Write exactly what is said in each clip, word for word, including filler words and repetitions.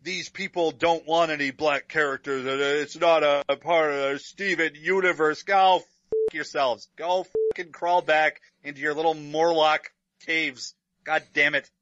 these people don't want any black characters, it's not a, a part of the Steven universe. Go f*** yourselves. Go fucking crawl back into your little Morlock caves. God damn it.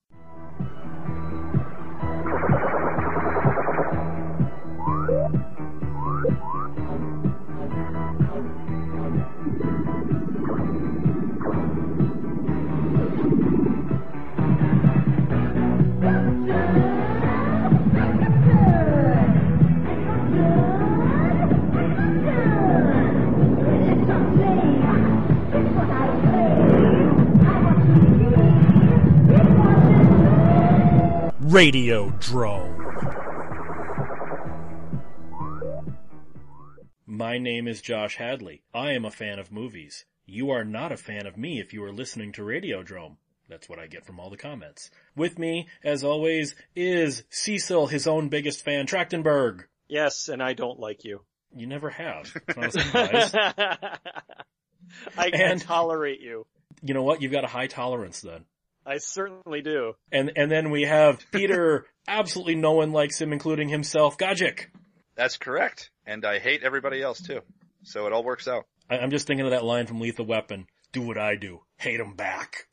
Radiodrome. My name is Josh Hadley. I am a fan of movies. You are not a fan of me if you are listening to Radiodrome. That's what I get from all the comments. With me, as always, is Cecil, his own biggest fan, Trachtenberg. Yes, and I don't like you. You never have. It's not a surprise. I can tolerate you. You know what? You've got a high tolerance then. I certainly do. And and then we have Peter, absolutely no one likes him, including himself, Gajic. That's correct. And I hate everybody else too. So it all works out. I, I'm just thinking of that line from Lethal Weapon. Do what I do. Hate him back.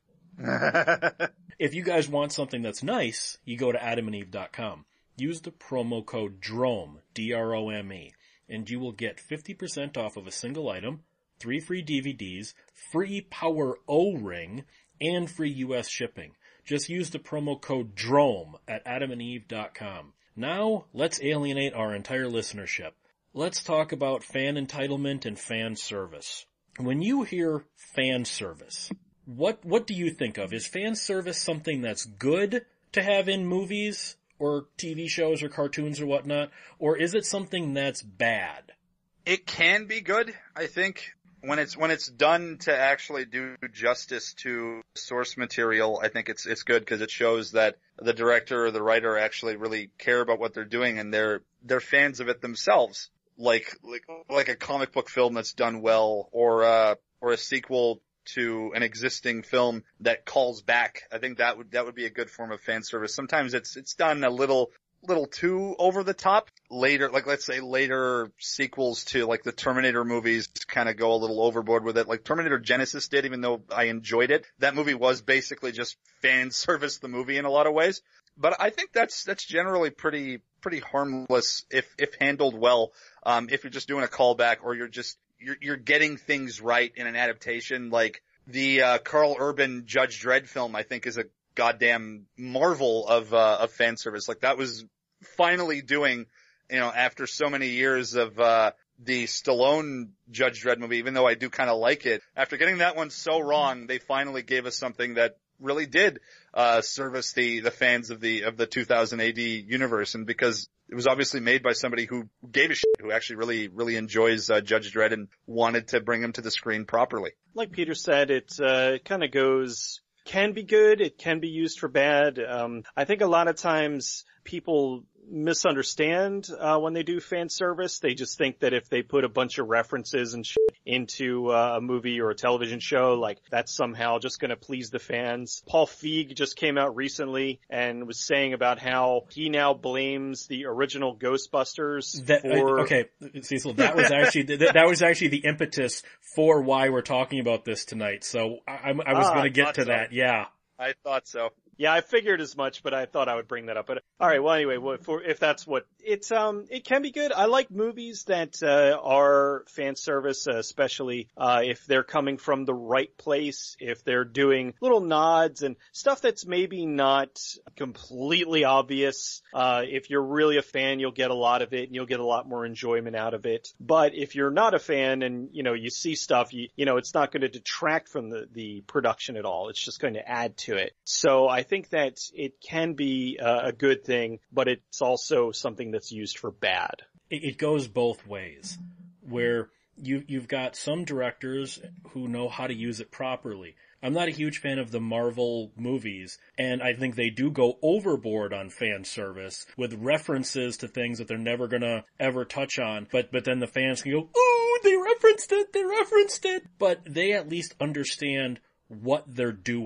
If you guys want something that's nice, you go to adam and eve dot com. Use the promo code DROME, D R O M E, and you will get fifty percent off of a single item, three free D V Ds, free Power O-Ring, and free U S shipping. Just use the promo code DROME at adam and eve dot com. Now, let's alienate our entire listenership. Let's talk about fan entitlement and fan service. When you hear fan service, what what do you think of? Is fan service something that's good to have in movies or T V shows or cartoons or whatnot? Or is it something that's bad? It can be good, I think. When it's, when it's done to actually do justice to source material, I think it's, it's good because it shows that the director or the writer actually really care about what they're doing and they're, they're fans of it themselves. Like, like, like a comic book film that's done well or, uh, or a sequel to an existing film that calls back. I think that would, that would be a good form of fan service. Sometimes it's, it's done a little, little too over the top. Later, like let's say later sequels to like the Terminator movies kind of go a little overboard with it. Like Terminator Genesis did, even though I enjoyed it. That movie was basically just fan service the movie in a lot of ways. But I think that's, that's generally pretty, pretty harmless if, if handled well. Um, if you're just doing a callback or you're just, you're, you're getting things right in an adaptation. Like the, uh, Carl Urban Judge Dredd film, I think is a goddamn marvel of, uh, of fan service. Like that was finally doing, you know, after so many years of, uh, the Stallone Judge Dredd movie, even though I do kind of like it, after getting that one so wrong, they finally gave us something that really did, uh, service the, the fans of the, of the two thousand A D universe. And because it was obviously made by somebody who gave a shit, who actually really, really enjoys, uh, Judge Dredd and wanted to bring him to the screen properly. Like Peter said, it, uh, it kind of goes, can be good, it can be used for bad. Um, I think a lot of times people misunderstand uh when they do fan service. They just think that if they put a bunch of references and shit into uh, a movie or a television show, like that's somehow just going to please the fans. Paul Feig just came out recently and was saying about how he now blames the original Ghostbusters that, for... uh, okay, Cecil, that was actually that, that was actually the impetus for why we're talking about this tonight. So I, I was ah, going to get to so. that. Yeah. I thought so. Yeah, I figured as much, but I thought I would bring that up. But all right, well, anyway, what, for, if that's what it's, um, it can be good. I like movies that uh, are fan service, uh, especially uh, if they're coming from the right place, if they're doing little nods and stuff that's maybe not completely obvious. Uh, if you're really a fan, you'll get a lot of it, and you'll get a lot more enjoyment out of it. But if you're not a fan, and you know you see stuff, you you know it's not going to detract from the the production at all. It's just going to add to it. So I think that it can be uh, a good thing, but it's also something that's used for bad. It, it goes both ways, where you, you've got some directors who know how to use it properly. I'm not a huge fan of the Marvel movies, and I think they do go overboard on fan service with references to things that they're never gonna ever touch on, but, but then the fans can go, ooh, they referenced it, they referenced it! But they at least understand what they're doing.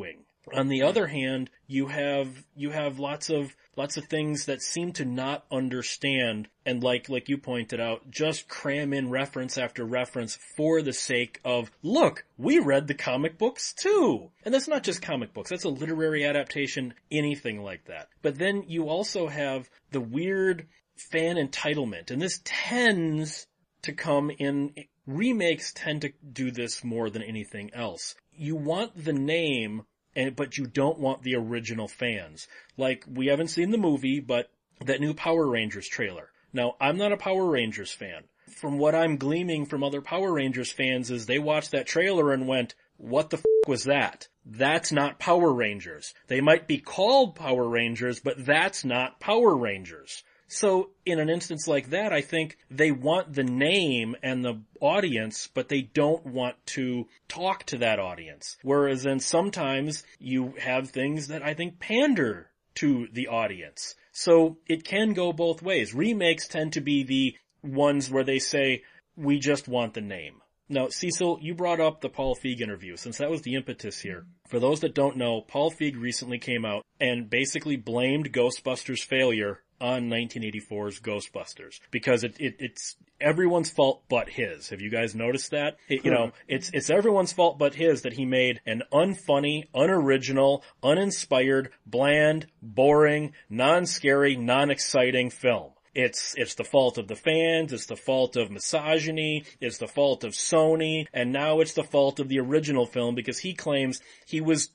On the other hand, you have, you have lots of, lots of things that seem to not understand and like, like you pointed out, just cram in reference after reference for the sake of, look, we read the comic books too. And that's not just comic books, that's a literary adaptation, anything like that. But then you also have the weird fan entitlement, and this tends to come in, remakes tend to do this more than anything else. You want the name, and but you don't want the original fans. Like, we haven't seen the movie, but that new Power Rangers trailer. Now, I'm not a Power Rangers fan. From what I'm gleaming from other Power Rangers fans is they watched that trailer and went, what the f*** was that? That's not Power Rangers. They might be called Power Rangers, but that's not Power Rangers. So in an instance like that, I think they want the name and the audience, but they don't want to talk to that audience. Whereas then sometimes you have things that I think pander to the audience. So it can go both ways. Remakes tend to be the ones where they say, we just want the name. Now, Cecil, you brought up the Paul Feig interview, since that was the impetus here. For those that don't know, Paul Feig recently came out and basically blamed Ghostbusters' failure on nineteen eighty-four's Ghostbusters, because it, it it's everyone's fault but his. Have you guys noticed that? It, you know, it's it's everyone's fault but his that he made an unfunny, unoriginal, uninspired, bland, boring, non-scary, non-exciting film. It's, it's the fault of the fans, it's the fault of misogyny, it's the fault of Sony, and now it's the fault of the original film because he claims he was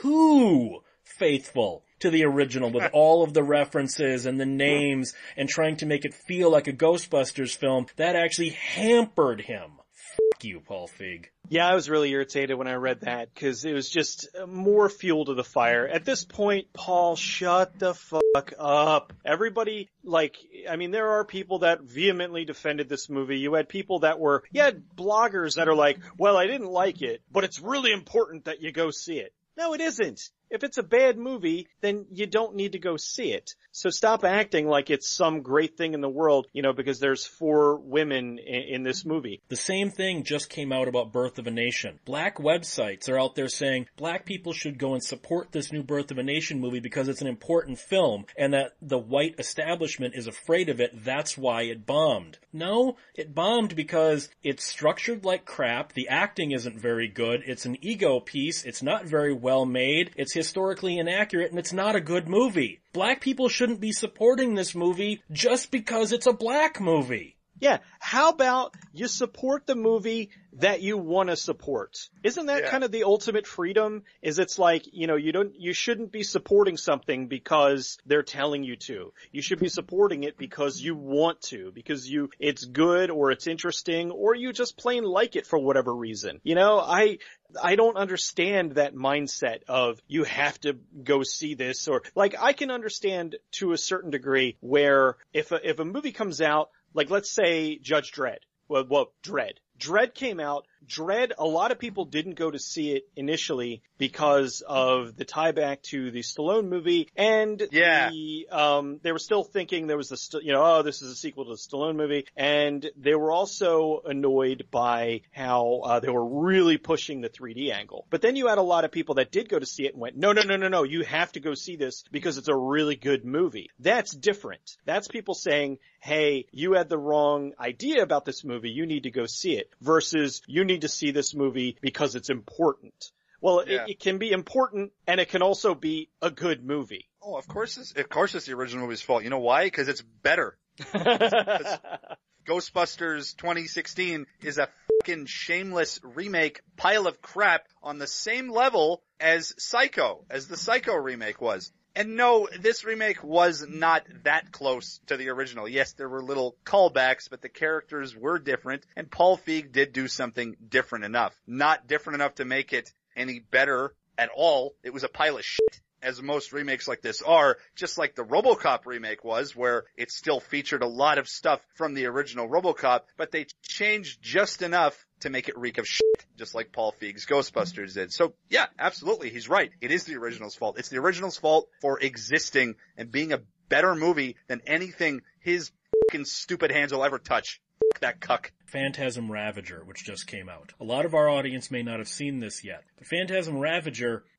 too faithful to the original with all of the references and the names and trying to make it feel like a Ghostbusters film. That actually hampered him. Fuck you, Paul Feig. Yeah, I was really irritated when I read that because it was just more fuel to the fire. At this point, Paul, shut the fuck up. Everybody, like, I mean, there are people that vehemently defended this movie. You had people that were, you had bloggers that are like, well, I didn't like it, but it's really important that you go see it. No, it isn't. If it's a bad movie, then you don't need to go see it. So stop acting like it's some great thing in the world, you know, because there's four women in, in this movie. The same thing just came out about Birth of a Nation. Black websites are out there saying black people should go and support this new Birth of a Nation movie because it's an important film and that the white establishment is afraid of it. That's why it bombed. No, it bombed because it's structured like crap. The acting isn't very good. It's an ego piece. It's not very well made. It's historically inaccurate, and it's not a good movie. Black people shouldn't be supporting this movie just because it's a black movie. Yeah, how about you support the movie that you want to support? Isn't that yeah. kind of the ultimate freedom? Is it's like, you know, you don't, you shouldn't be supporting something because they're telling you to. You should be supporting it because you want to, because you, it's good or it's interesting or you just plain like it for whatever reason. You know, I, I don't understand that mindset of you have to go see this or like I can understand to a certain degree where if a, if a movie comes out, like let's say Judge Dredd. Well, well, Dredd. Dredd came out. Dredd, a lot of people didn't go to see it initially because of the tie back to the Stallone movie, and yeah. the, um, they were still thinking there was the, you know, oh, this is a sequel to the Stallone movie, and they were also annoyed by how uh, they were really pushing the three D angle. But then you had a lot of people that did go to see it and went, no, no, no, no, no, you have to go see this because it's a really good movie. That's different. That's people saying, hey, you had the wrong idea about this movie, you need to go see it, versus you need to see this movie because it's important. Well, yeah. it, it can be important, and it can also be a good movie. Oh, of course it's, of course it's the original movie's fault. You know why? Because it's better. Ghostbusters twenty sixteen is a fucking shameless remake pile of crap on the same level as Psycho, as the Psycho remake was. And no, this remake was not that close to the original. Yes, there were little callbacks, but the characters were different, and Paul Feig did do something different enough. Not different enough to make it any better at all. It was a pile of shit, as most remakes like this are, just like the RoboCop remake was, where it still featured a lot of stuff from the original RoboCop, but they changed just enough to make it reek of shit, just like Paul Feig's Ghostbusters did. So, yeah, absolutely, he's right. It is the original's fault. It's the original's fault for existing and being a better movie than anything his fucking stupid hands will ever touch. Fuck that cuck. Phantasm Ravager, which just came out. A lot of our audience may not have seen this yet, but Phantasm Ravager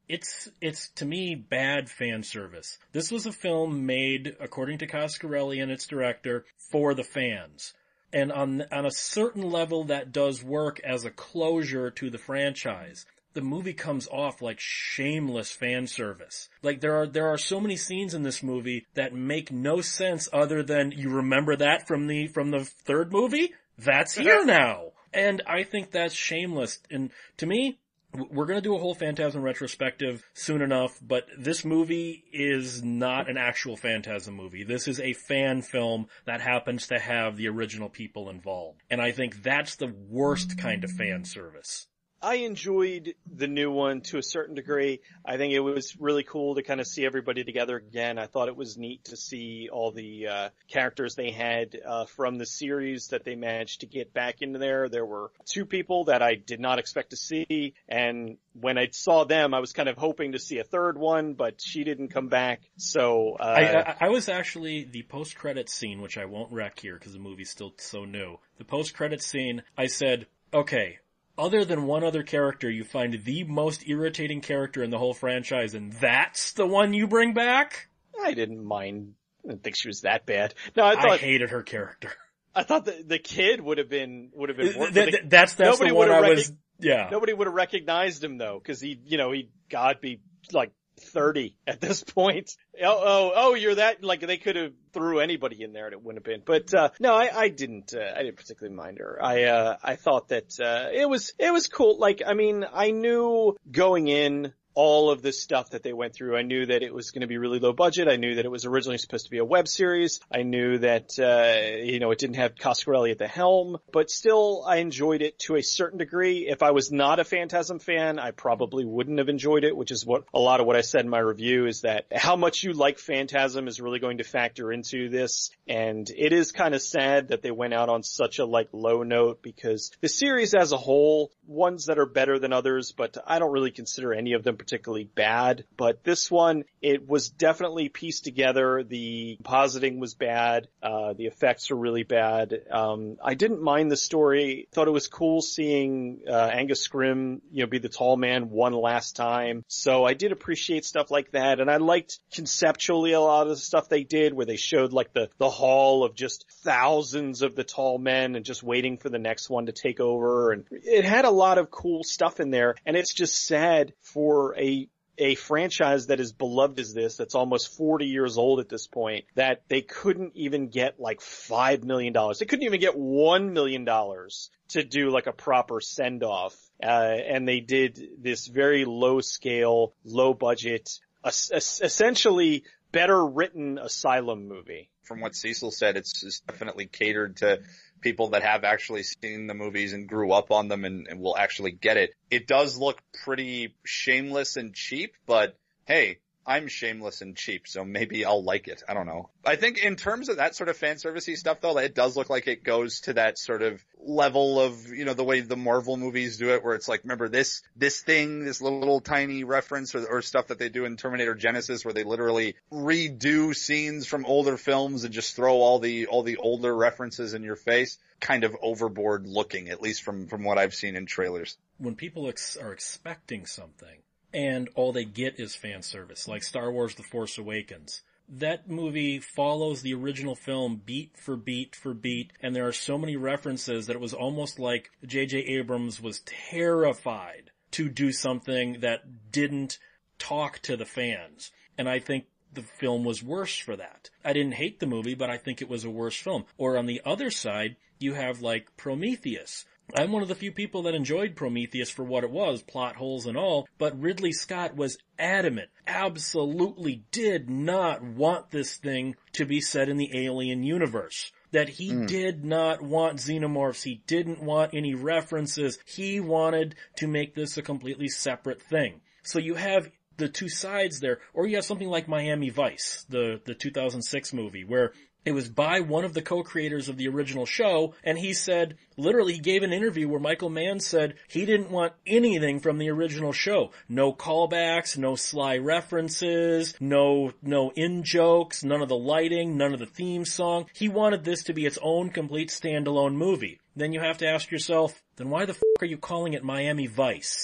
It's, it's to me bad fan service. This was a film made, according to Coscarelli and its director, for the fans. And on, on a certain level that does work as a closure to the franchise. The movie comes off like shameless fan service. Like there are, there are so many scenes in this movie that make no sense other than you remember that from the, from the third movie? That's here now. And I think that's shameless. And to me, we're going to do a whole Phantasm retrospective soon enough, but this movie is not an actual Phantasm movie. This is a fan film that happens to have the original people involved. And I think that's the worst kind of fan service. I enjoyed the new one to a certain degree. I think it was really cool to kind of see everybody together again. I thought it was neat to see all the uh, characters they had uh, from the series that they managed to get back into there. There were two people that I did not expect to see, and when I saw them, I was kind of hoping to see a third one, but she didn't come back. So uh, I, I, I was actually, the post-credits scene, which I won't wreck here because the movie's still so new. The post-credits scene, I said, okay, other than one other character, you find the most irritating character in the whole franchise, and that's the one you bring back? I didn't mind. I didn't think she was that bad. No, I thought I hated her character. I thought the the kid would have been would have been. Th- th- that's that's the one I rec- was. Yeah. Nobody would have recognized him though, because he, you know, he God be like thirty at this point. Oh, oh, oh, you're that, like, they could have threw anybody in there and it wouldn't have been. But, uh, no, I, I didn't, uh, I didn't particularly mind her. I, uh, I thought that, uh, it was, it was cool. Like, I mean, I knew going in all of this stuff that they went through. I knew that it was going to be really low budget. I knew that it was originally supposed to be a web series. I knew that, uh, you know, it didn't have Coscarelli at the helm, but still I enjoyed it to a certain degree. If I was not a Phantasm fan, I probably wouldn't have enjoyed it, which is what a lot of what I said in my review is that how much you like Phantasm is really going to factor into this. And it is kind of sad that they went out on such a like low note because the series as a whole, ones that are better than others, but I don't really consider any of them particularly bad, but this one, it was definitely pieced together. The compositing was bad. Uh, the effects were really bad. Um, I didn't mind the story. Thought it was cool seeing, uh, Angus Scrimm, you know, be the tall man one last time. So I did appreciate stuff like that. And I liked conceptually a lot of the stuff they did where they showed like the, the hall of just thousands of the tall men and just waiting for the next one to take over. And it had a lot of cool stuff in there. And it's just sad for a a franchise that is beloved as this, that's almost forty years old at this point, that they couldn't even get like five million dollars. They couldn't even get one million dollars to do like a proper send-off. Uh, and they did this very low scale, low budget, uh, essentially better written Asylum movie. From what Cecil said, it's, it's definitely catered to people that have actually seen the movies and grew up on them and, and will actually get it. It does look pretty shameless and cheap, but hey, I'm shameless and cheap, so maybe I'll like it. I don't know. I think in terms of that sort of fan servicey stuff though, it does look like it goes to that sort of level of, you know, the way the Marvel movies do it, where it's like, remember this, this thing, this little, little tiny reference or, or stuff that they do in Terminator Genesis where they literally redo scenes from older films and just throw all the, all the older references in your face. Kind of overboard looking, at least from, from what I've seen in trailers. When people ex- are expecting something, and all they get is fan service, like Star Wars The Force Awakens. That movie follows the original film beat for beat for beat, and there are so many references that it was almost like J J Abrams was terrified to do something that didn't talk to the fans. And I think the film was worse for that. I didn't hate the movie, but I think it was a worse film. Or on the other side, you have like Prometheus. I'm one of the few people that enjoyed Prometheus for what it was, plot holes and all, but Ridley Scott was adamant, absolutely did not want this thing to be set in the Alien universe. That he mm. did not want xenomorphs, he didn't want any references, he wanted to make this a completely separate thing. So you have the two sides there, or you have something like Miami Vice, the, the two thousand six movie, where it was by one of the co-creators of the original show, and he said, literally he gave an interview where Michael Mann said he didn't want anything from the original show. No callbacks, no sly references, no, no in-jokes, none of the lighting, none of the theme song. He wanted this to be its own complete standalone movie. Then you have to ask yourself, then why the f*** are you calling it Miami Vice?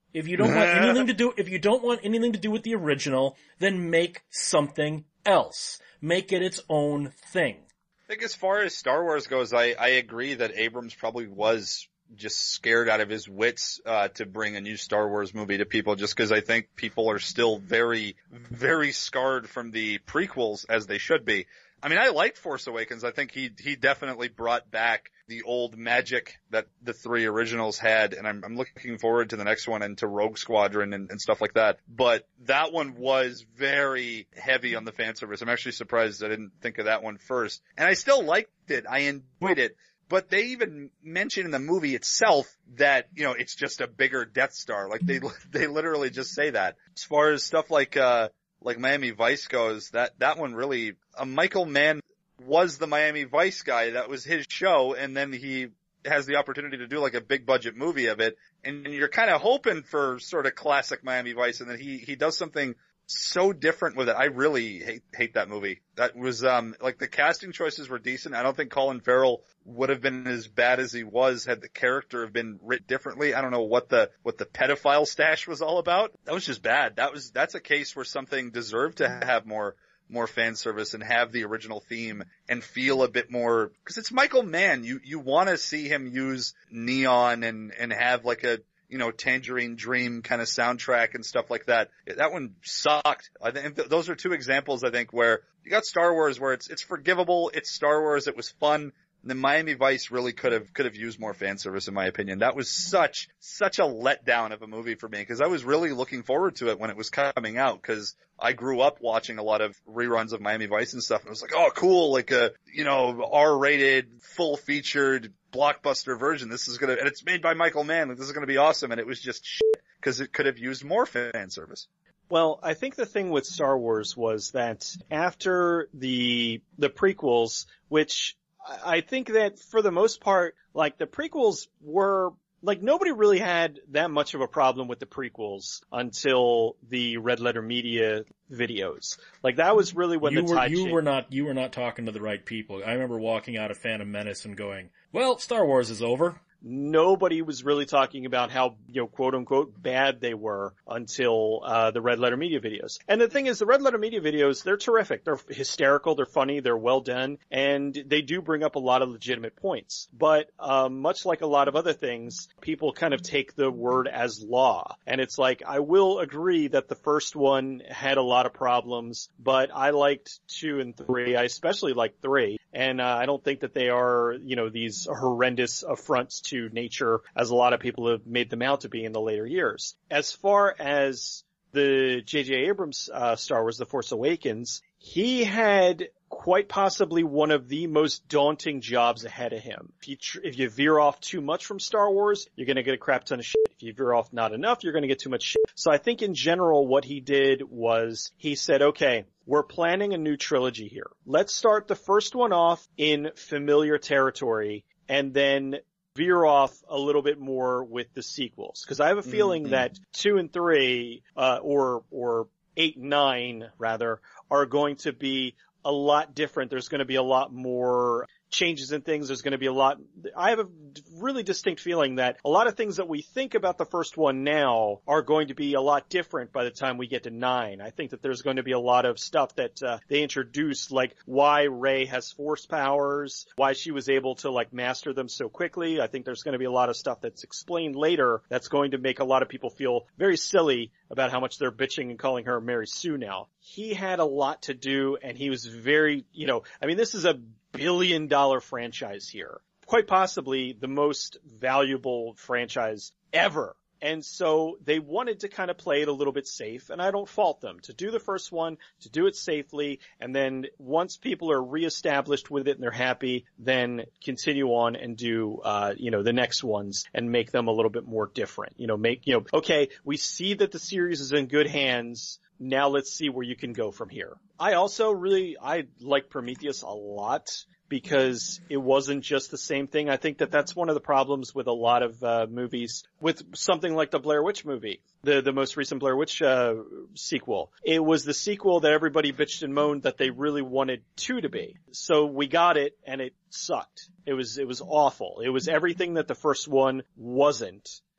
If you don't want anything to do, if you don't want anything to do with the original, then make something else. Make it its own thing. I think as far as Star Wars goes, I, I agree that Abrams probably was just scared out of his wits uh to bring a new Star Wars movie to people, just because I think people are still very, very scarred from the prequels, as they should be. I mean, I liked Force Awakens. I think he he definitely brought back the old magic that the three originals had, and I'm, I'm looking forward to the next one and to Rogue Squadron and, and stuff like that. But that one was very heavy on the fan service. I'm actually surprised I didn't think of that one first. And I still liked it. I enjoyed it. But they even mention in the movie itself that, you know, it's just a bigger Death Star. Like they they literally just say that. As far as stuff like uh like Miami Vice goes, that that one really, uh, Michael Mann was the Miami Vice guy. That was his show, and then he has the opportunity to do like a big budget movie of it, and you're kind of hoping for sort of classic Miami Vice, and then he he does something so different with it. I really hate hate that movie. That was um like the casting choices were decent. I don't think Colin Farrell would have been as bad as he was had the character have been written differently. I don't know what the what the pedophile stash was all about. That was just bad. That was that's a case where something deserved to have more more fan service and have the original theme and feel a bit more, because it's Michael Mann. You you want to see him use neon and and have like a, you know, Tangerine Dream kind of soundtrack and stuff like that. That one sucked. I think th- those are two examples, I think, where you got Star Wars where it's it's forgivable, it's Star Wars, it was fun. And then Miami Vice really could have could have used more fan service, in my opinion. That was such such a letdown of a movie for me, because I was really looking forward to it when it was coming out, because I grew up watching a lot of reruns of Miami Vice and stuff, and it was like, oh, cool, like a, you know, R-rated, full-featured blockbuster version. This is gonna, and it's made by Michael Mann. Like, this is gonna be awesome, and it was just shit, because it could have used more fan service. Well, I think the thing with Star Wars was that after the the prequels, which I think that for the most part, like the prequels were, like nobody really had that much of a problem with the prequels until the Red Letter Media videos. Like that was really when you the were, tide you changed. were not you were not talking to the right people. I remember walking out of Phantom Menace and going, "Well, Star Wars is over." Nobody was really talking about how, you know, quote unquote bad they were until uh the Red Letter Media videos. And the thing is, the Red Letter Media videos, they're terrific. They're hysterical, they're funny, they're well done, and they do bring up a lot of legitimate points. But um much like a lot of other things, people kind of take the word as law. And it's like, I will agree that the first one had a lot of problems, but I liked two and three. I especially liked three. And uh, I don't think that they are, you know, these horrendous affronts to nature as a lot of people have made them out to be in the later years. As far as the J J Abrams uh, Star Wars, The Force Awakens, he had quite possibly one of the most daunting jobs ahead of him. If you, tr- if you veer off too much from Star Wars, you're going to get a crap ton of shit. If you veer off not enough, you're going to get too much shit. So I think in general what he did was he said, okay, we're planning a new trilogy here. Let's start the first one off in familiar territory and then veer off a little bit more with the sequels. Because I have a feeling mm-hmm. that two and three, uh, or, or eight and nine, rather, are going to be a lot different. There's going to be a lot more changes in things. There's going to be a lot. I have a really distinct feeling that a lot of things that we think about the first one now are going to be a lot different by the time we get to nine. I think that there's going to be a lot of stuff that uh, they introduced, like why Rey has force powers, why she was able to like master them so quickly. I think there's going to be a lot of stuff that's explained later that's going to make a lot of people feel very silly about how much they're bitching and calling her Mary Sue now. He had a lot to do, and he was very, you know, I mean, this is a billion dollar franchise here. Quite possibly the most valuable franchise ever. And so they wanted to kind of play it a little bit safe, and I don't fault them. To do the first one, to do it safely, and then once people are reestablished with it and they're happy, then continue on and do, uh, you know, the next ones and make them a little bit more different. You know, make, you know, okay, we see that the series is in good hands. Now let's see where you can go from here. I also really, I like Prometheus a lot because it wasn't just the same thing. I think that that's one of the problems with a lot of uh, movies, with something like the Blair Witch movie, the the most recent Blair Witch uh, sequel. It was the sequel that everybody bitched and moaned that they really wanted two to be. So we got it, and it sucked. It was it was awful. It was everything that the first one wasn't.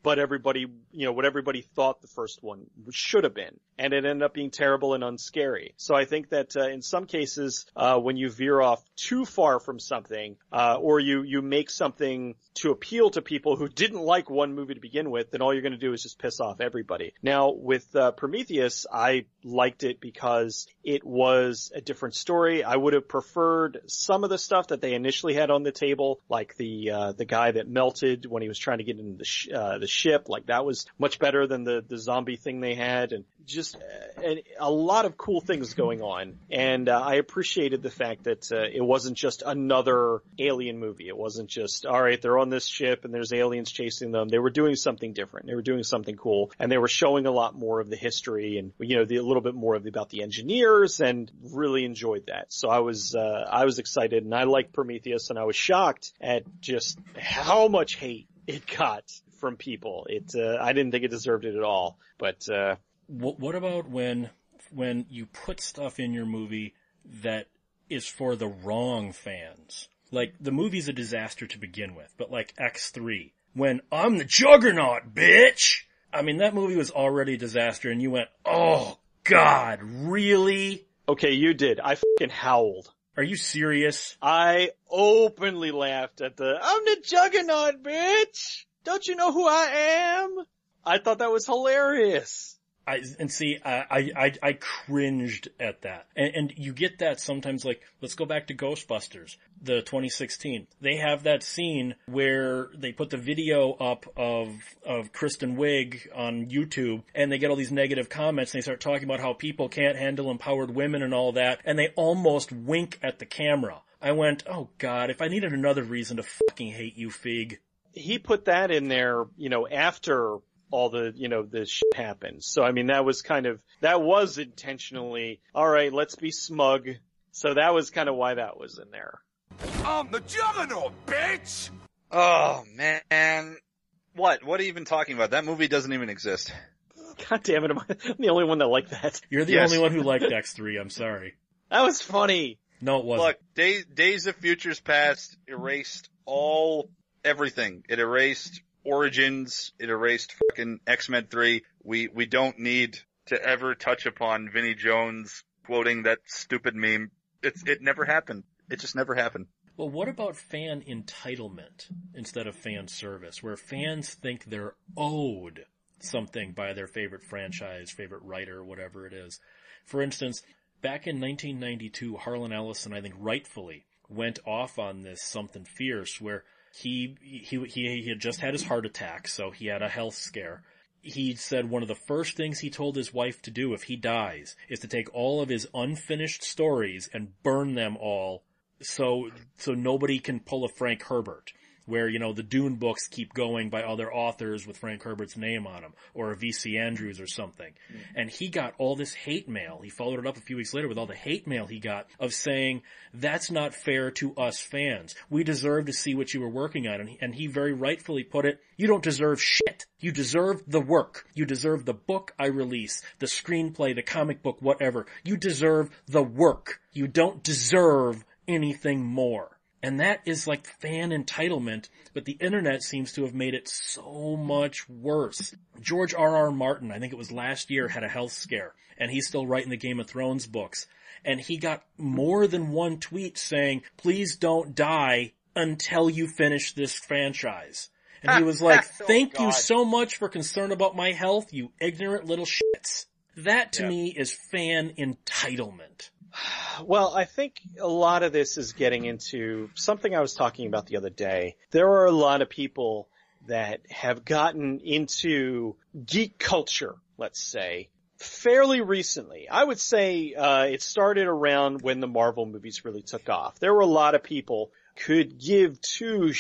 but everybody, you know, what everybody thought the first one should have been. And it ended up being terrible and unscary. So I think that uh, in some cases, uh, when you veer off too far from something, uh, or you, you make something to appeal to people who didn't like one movie to begin with, then all you're going to do is just piss off everybody. Now, with uh, Prometheus, I liked it because it was a different story. I would have preferred some of the stuff that they initially had on the table, like the uh, the guy that melted when he was trying to get into the sh- uh, the ship. Like that was much better than the the zombie thing they had, and just uh, and a lot of cool things going on. And uh, I appreciated the fact that uh, it wasn't just another alien movie. It wasn't just, all right, they're on this ship and there's aliens chasing them. They were doing something different. They were doing something cool, and they were showing a lot more of the history and, you know, the, a little bit more of the, about the engineers, and really enjoyed that. So I was uh, I was excited, and I liked Prometheus, and I was shocked at just how much hate it got from people. It uh, I didn't think it deserved it at all, but. Uh, What, what about when when you put stuff in your movie that is for the wrong fans? Like, the movie's a disaster to begin with, but like X three, when I'm the Juggernaut, bitch! I mean, that movie was already a disaster, and you went, oh, God, really? Okay, you did. I fucking howled. Are you serious? I openly laughed at the, I'm the Juggernaut, bitch! Don't you know who I am? I thought that was hilarious. I, and see, I, I, I cringed at that. And, and you get that sometimes, like, let's go back to Ghostbusters, the twenty sixteen. They have that scene where they put the video up of, of Kristen Wiig on YouTube, and they get all these negative comments, and they start talking about how people can't handle empowered women and all that, and they almost wink at the camera. I went, oh God, if I needed another reason to fucking hate you, Fig. He put that in there, you know, after all the, you know, the shit happens. So, I mean, that was kind of, that was intentionally, all right, let's be smug. So that was kind of why that was in there. I'm the Juggernaut, bitch! Oh, man. What? What are you even talking about? That movie doesn't even exist. God damn it, am I I'm the only one that liked that? You're the Yes. only one who liked X three, I'm sorry. That was funny. No, it wasn't. Look, Days, Days of Futures Past erased all, everything. It erased Origins, it erased fucking X-Men three. We, we don't need to ever touch upon Vinnie Jones quoting that stupid meme. It's, it never happened. It just never happened. Well, what about fan entitlement instead of fan service, where fans think they're owed something by their favorite franchise, favorite writer, whatever it is? For instance, back in nineteen ninety-two, Harlan Ellison, I think rightfully, went off on this something fierce where He, he, he, he had just had his heart attack, so he had a health scare. He said one of the first things he told his wife to do if he dies is to take all of his unfinished stories and burn them all so, so nobody can pull a Frank Herbert, where, you know, the Dune books keep going by other authors with Frank Herbert's name on them, or a V C Andrews or something. Mm. And he got all this hate mail. He followed it up a few weeks later with all the hate mail he got of saying, that's not fair to us fans. We deserve to see what you were working on. And he, and he very rightfully put it, you don't deserve shit. You deserve the work. You deserve the book I release, the screenplay, the comic book, whatever. You deserve the work. You don't deserve anything more. And that is like fan entitlement, but the internet seems to have made it so much worse. George R. R. Martin, I think it was last year, had a health scare, and he's still writing the Game of Thrones books. And he got more than one tweet saying, please don't die until you finish this franchise. And he was like, thank oh, you so much for concern about my health, you ignorant little shits. That to yeah. me is fan entitlement. Well, I think a lot of this is getting into something I was talking about the other day. There are a lot of people that have gotten into geek culture, let's say, fairly recently. I would say uh it started around when the Marvel movies really took off. There were a lot of people could give two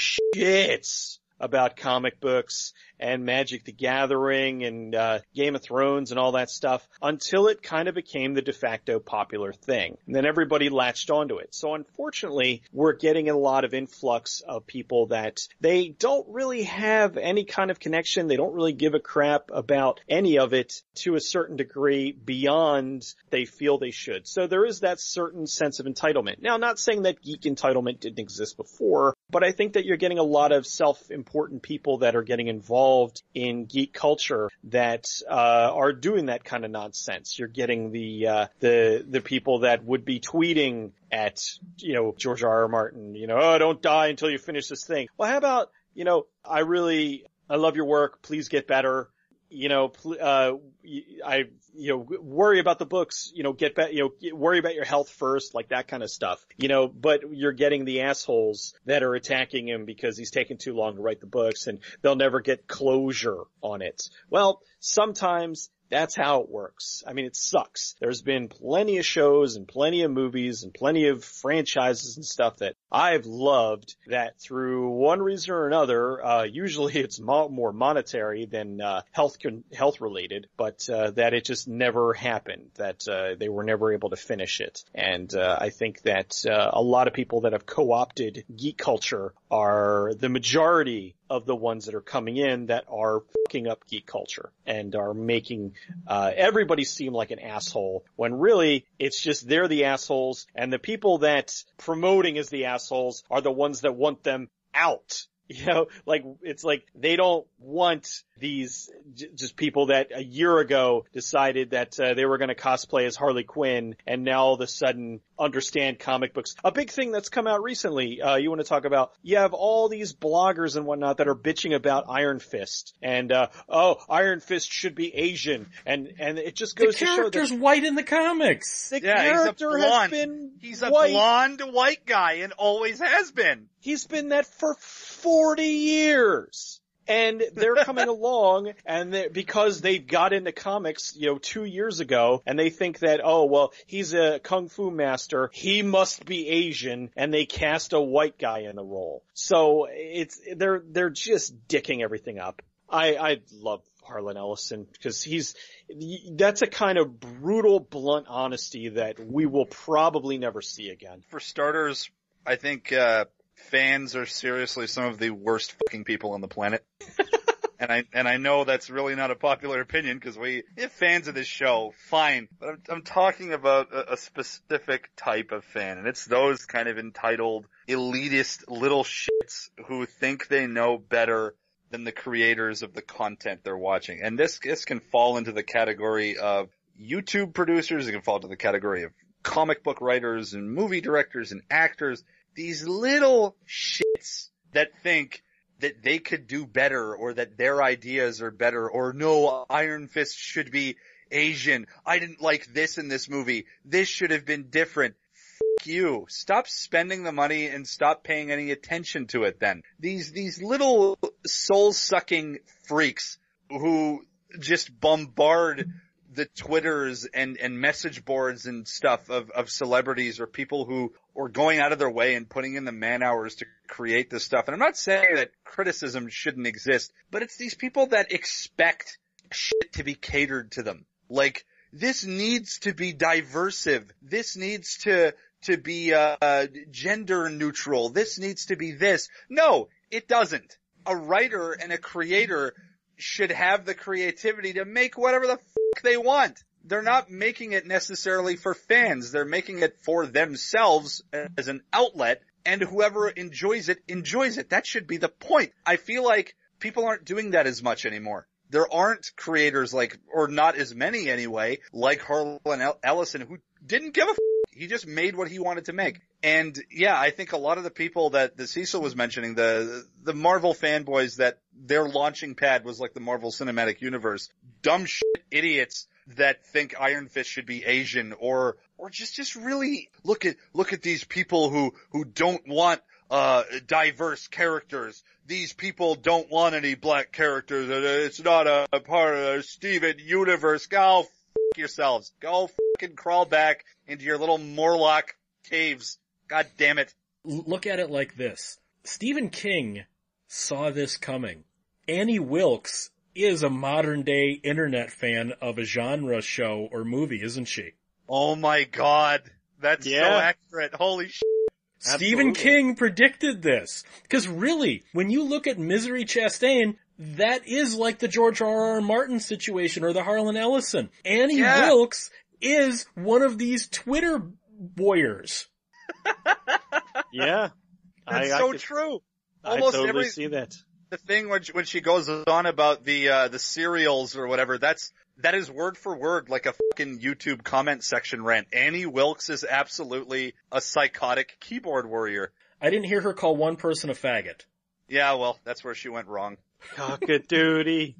shits about comic books and Magic the Gathering and uh Game of Thrones and all that stuff until it kind of became the de facto popular thing. And then everybody latched onto it. So unfortunately, we're getting a lot of influx of people that they don't really have any kind of connection. They don't really give a crap about any of it to a certain degree beyond they feel they should. So there is that certain sense of entitlement. Now, I'm not saying that geek entitlement didn't exist before, but I think that you're getting a lot of self-important people that are getting involved in geek culture that uh are doing that kind of nonsense. You're getting the uh the the people that would be tweeting at, you know, George R. R. Martin, you know, oh, don't die until you finish this thing. Well, how about, you know, I really, I love your work. Please get better. You know, pl- uh, I, you know, worry about the books, you know, get back, you know, worry about your health first, like that kind of stuff, you know, but you're getting the assholes that are attacking him because he's taking too long to write the books and they'll never get closure on it. Well, sometimes that's how it works. I mean, it sucks. There's been plenty of shows and plenty of movies and plenty of franchises and stuff that I've loved that through one reason or another, uh, usually it's mo- more monetary than, uh, health, con- health related, but, uh, that it just never happened, that, uh, they were never able to finish it. And, uh, I think that, uh, a lot of people that have co-opted geek culture are the majority of the ones that are coming in that are fucking up geek culture and are making uh everybody seem like an asshole when really it's just they're the assholes and the people that promoting as the assholes are the ones that want them out. You know, like, it's like they don't want these j- just people that a year ago decided that uh, they were going to cosplay as Harley Quinn and now all of a sudden understand comic books. A big thing that's come out recently, uh, you want to talk about, you have all these bloggers and whatnot that are bitching about Iron Fist and, uh, oh, Iron Fist should be Asian and, and it just goes the to show that character's white in the comics. the Yeah, he's a character has blonde. been He's a white. blonde white guy and always has been. He's been that for forty years. And they're coming along and they, because they got into comics, you know, two years ago and they think that, oh, well, he's a kung fu master. He must be Asian and they cast a white guy in the role. So it's, they're, they're just dicking everything up. I, I love Harlan Ellison because he's, that's a kind of brutal, blunt honesty that we will probably never see again. For starters, I think, uh, fans are seriously some of the worst fucking people on the planet. and I and I know that's really not a popular opinion because we if fans of this show, fine. But I'm, I'm talking about a, a specific type of fan, and it's those kind of entitled, elitist little shits who think they know better than the creators of the content they're watching. And this this can fall into the category of YouTube producers. It can fall into the category of comic book writers and movie directors and actors. These little shits that think that they could do better or that their ideas are better or no, Iron Fist should be Asian. I didn't like this in this movie. This should have been different. Fuck you. Stop spending the money and stop paying any attention to it then. These, these little soul-sucking freaks who just bombard the Twitters and, and message boards and stuff of, of celebrities or people who are going out of their way and putting in the man hours to create this stuff. And I'm not saying that criticism shouldn't exist, but it's these people that expect shit to be catered to them. Like, this needs to be diversive. This needs to, to be, uh, uh gender neutral. This needs to be this. No, it doesn't. A writer and a creator should have the creativity to make whatever the fuck they want. They're not making it necessarily for fans. They're making it for themselves as an outlet, and whoever enjoys it, enjoys it. That should be the point. I feel like people aren't doing that as much anymore. There aren't creators like, or not as many anyway, like Harlan Ellison who didn't give a f***. He just made what he wanted to make. And yeah, I think a lot of the people that the Cecil was mentioning, the the Marvel fanboys, that their launching pad was like the Marvel Cinematic Universe. Dumb shit idiots that think Iron Fist should be Asian, or or just just really look at look at these people who who don't want uh diverse characters. These people don't want any black characters. It's not a, a part of the Steven universe. Go f*** yourselves. Go fucking crawl back into your little Morlock caves. God damn it. Look at it like this. Stephen King saw this coming. Annie Wilkes is a modern day internet fan of a genre show or movie, isn't she? Oh my god. That's Yeah. so accurate. Holy shit. Stephen Absolutely. King predicted this. Because really, when you look at Misery Chastain, that is like the George R. R. Martin situation or the Harlan Ellison. Annie Yeah. Wilkes is one of these Twitter warriors. Yeah. That's I, so I could, true. I Almost totally every see that. the thing when she, when she goes on about the uh the cereals or whatever, that's that is word for word like a fucking YouTube comment section rant. Annie Wilkes is absolutely a psychotic keyboard warrior. I didn't hear her call one person a faggot. Yeah, well, that's where she went wrong. Cock-a-doodie.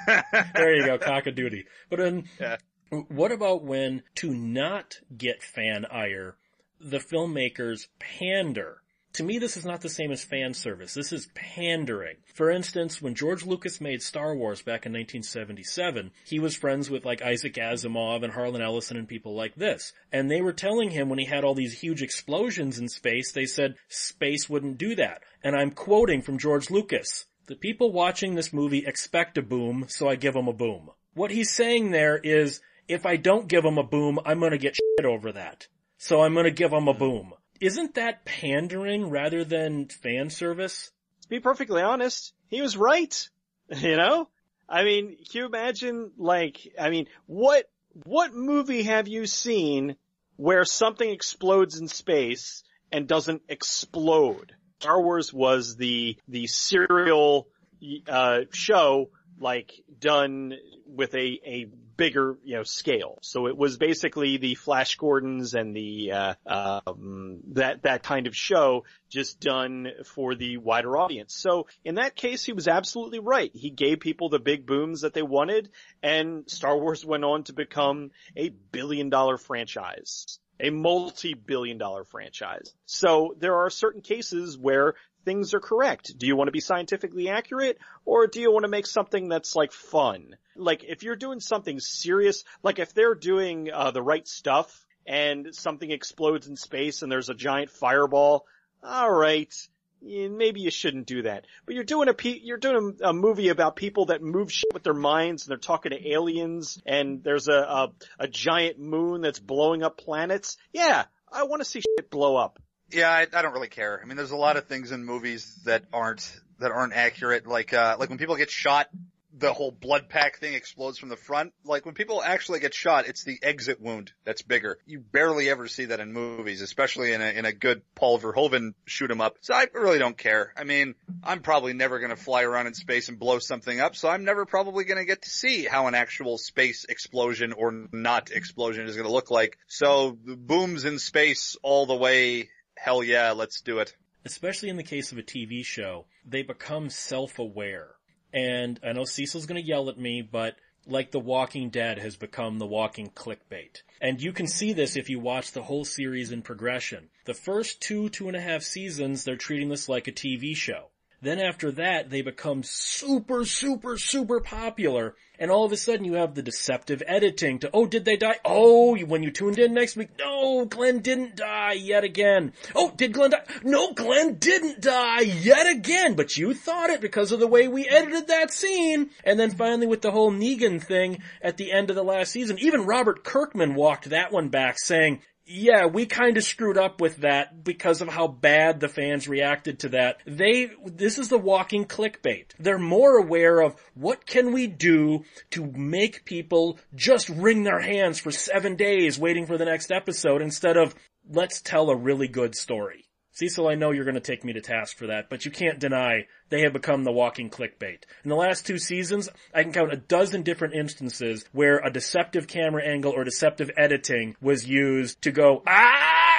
There you go, cock-a-doodie. But then, Yeah. what about when, to not get fan ire, the filmmakers pander? To me, this is not the same as fan service. This is pandering. For instance, when George Lucas made Star Wars back in nineteen seventy-seven, he was friends with like Isaac Asimov and Harlan Ellison and people like this. And they were telling him when he had all these huge explosions in space, they said, space wouldn't do that. And I'm quoting from George Lucas, "The people watching this movie expect a boom, so I give them a boom." What he's saying there is, if I don't give them a boom, I'm gonna get shit over that. So I'm gonna give them a boom. Isn't that pandering rather than fan service? To be perfectly honest, he was right. You know? I mean, can you imagine, like, I mean, what, what movie have you seen where something explodes in space and doesn't explode? Star Wars was the, the serial, uh, show, like, done with a, a bigger, you know, scale. So it was basically the Flash Gordons and the, uh, um, that, that kind of show just done for the wider audience. So in that case, he was absolutely right. He gave people the big booms that they wanted, and Star Wars went on to become a billion dollar franchise. A multi-billion dollar franchise. So there are certain cases where things are correct. Do you want to be scientifically accurate, or do you want to make something that's like fun? Like if you're doing something serious, like if they're doing uh, the right stuff and something explodes in space and there's a giant fireball, all right, maybe you shouldn't do that. But you're doing a pe- you're doing a, a movie about people that move shit with their minds and they're talking to aliens and there's a a, a giant moon that's blowing up planets. Yeah, I want to see shit blow up. Yeah, I, I don't really care. I mean, there's a lot of things in movies that aren't that aren't accurate. Like uh like when people get shot, the whole blood pack thing explodes from the front. Like when people actually get shot, it's the exit wound that's bigger. You barely ever see that in movies, especially in a in a good Paul Verhoeven shoot 'em up. So I really don't care. I mean, I'm probably never going to fly around in space and blow something up, so I'm never probably going to get to see how an actual space explosion or not explosion is going to look like. So the booms in space all the way. Hell yeah, let's do it. Especially in the case of a T V show, they become self-aware. And I know Cecil's gonna yell at me, but like The Walking Dead has become The Walking clickbait. And you can see this if you watch the whole series in progression. The first two, two and a half seasons, they're treating this like a T V show. Then after that, they become super, super, super popular. And all of a sudden you have the deceptive editing to, oh, did they die? Oh, when you tuned in next week, no, Glenn didn't die yet again. Oh, did Glenn die? No, Glenn didn't die yet again. But you thought it because of the way we edited that scene. And then finally with the whole Negan thing at the end of the last season, even Robert Kirkman walked that one back saying, yeah, we kind of screwed up with that because of how bad the fans reacted to that. They, this is the walking clickbait. They're more aware of what can we do to make people just wring their hands for seven days waiting for the next episode instead of let's tell a really good story. Cecil, I know you're going to take me to task for that, but you can't deny they have become the walking clickbait. In the last two seasons, I can count a dozen different instances where a deceptive camera angle or deceptive editing was used to go, ah,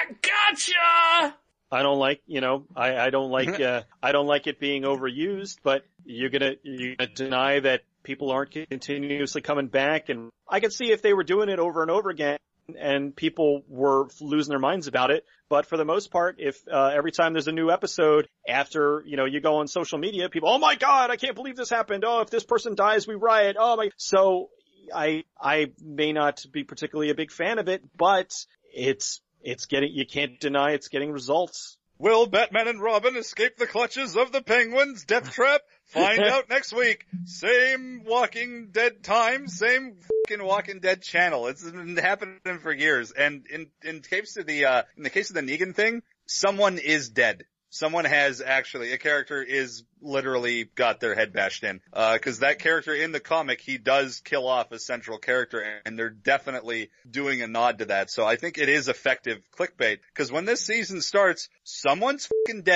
gotcha! I don't like, you know, I, I don't like, uh, I don't like it being overused, but you're gonna, you're gonna deny that people aren't continuously coming back, and I could see if they were doing it over and over again, and people were losing their minds about it. But for the most part, if uh, every time there's a new episode, after, you know, you go on social media, people, oh my God, I can't believe this happened. Oh, if this person dies, we riot. Oh my. So I, I may not be particularly a big fan of it, but it's, it's getting, you can't deny it's getting results. Will Batman and Robin escape the clutches of the Penguins' death trap? Find out next week. Same Walking Dead time, same fucking Walking Dead channel. It's been happening for years. And in in case of the uh in the case of the Negan thing, someone is dead. Someone has actually, a character is literally got their head bashed in. Uh, cause that character in the comic, he does kill off a central character, and they're definitely doing a nod to that. So I think it is effective clickbait. Cause when this season starts, someone's fucking dead.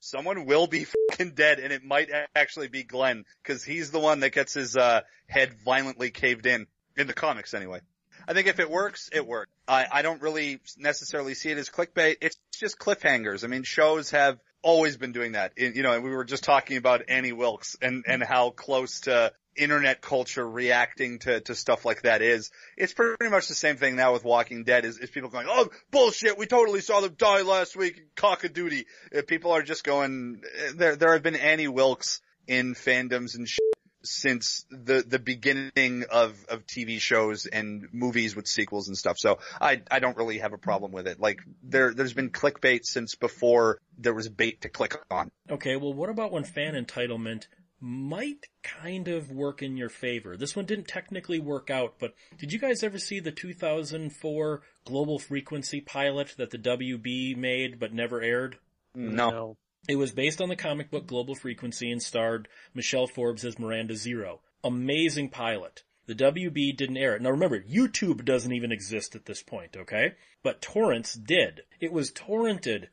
someone will be fucking dead, and it might actually be Glenn, because he's the one that gets his uh head violently caved in, in the comics anyway. I think if it works, it works. I, I don't really necessarily see it as clickbait. It's just cliffhangers. I mean, shows have always been doing that. It, you know, we were just talking about Annie Wilkes and, and how close to internet culture reacting to, to stuff like that is. It's pretty much the same thing now with Walking Dead is, is people going, oh, bullshit, we totally saw them die last week, cock-a-doodie. People are just going, there, there have been Annie Wilkes in fandoms and shit since the, the beginning of, of T V shows and movies with sequels and stuff. So I, I don't really have a problem with it. Like there, there's been clickbait since before there was bait to click on. Okay. Well, what about when fan entitlement might kind of work in your favor? This one didn't technically work out, but did you guys ever see the two thousand four Global Frequency pilot that the W B made but never aired? No. No. It was based on the comic book Global Frequency and starred Michelle Forbes as Miranda Zero. Amazing pilot. The W B didn't air it. Now remember, YouTube doesn't even exist at this point, okay? But torrents did. It was torrented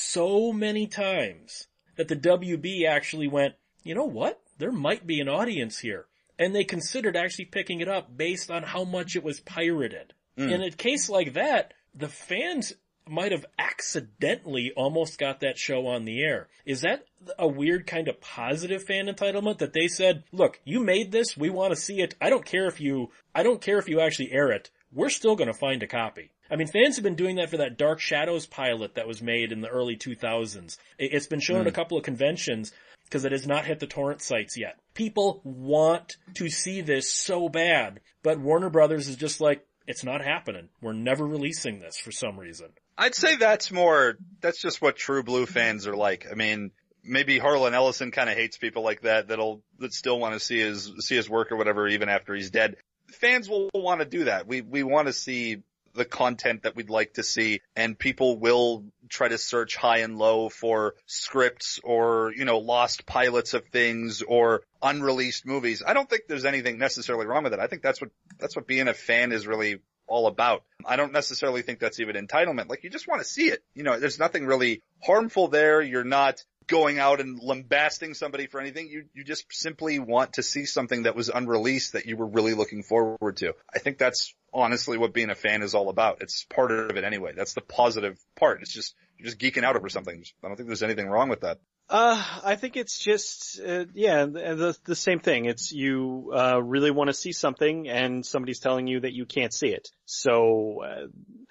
so many times that the W B actually went, you know what? There might be an audience here. And they considered actually picking it up based on how much it was pirated. Mm. In a case like that, the fans might have accidentally almost got that show on the air. Is that a weird kind of positive fan entitlement that they said, look, you made this, we want to see it. I don't care if you, I don't care if you actually air it. We're still going to find a copy. I mean, fans have been doing that for that Dark Shadows pilot that was made in the early two thousands. It's been shown mm. at a couple of conventions because it has not hit the torrent sites yet. People want to see this so bad, but Warner Brothers is just like, it's not happening. We're never releasing this for some reason. I'd say that's more, that's just what true blue fans are like. I mean, maybe Harlan Ellison kind of hates people like that that'll, that still want to see his, see his work or whatever even after he's dead. Fans will want to do that. We, we want to see the content that we'd like to see, and people will try to search high and low for scripts or, you know, lost pilots of things or unreleased movies. I don't think there's anything necessarily wrong with it. I think that's what, that's what being a fan is really all about. I don't necessarily think that's even entitlement. Like, you just want to see it. You know, there's nothing really harmful there. You're not going out and lambasting somebody for anything. You, you just simply want to see something that was unreleased that you were really looking forward to. I think that's honestly what being a fan is all about. It's part of it anyway. That's the positive part. It's just, you're just geeking out over something. I don't think there's anything wrong with that. Uh, I think it's just, uh, yeah, the, the same thing. It's you, uh, really want to see something and somebody's telling you that you can't see it. So, uh,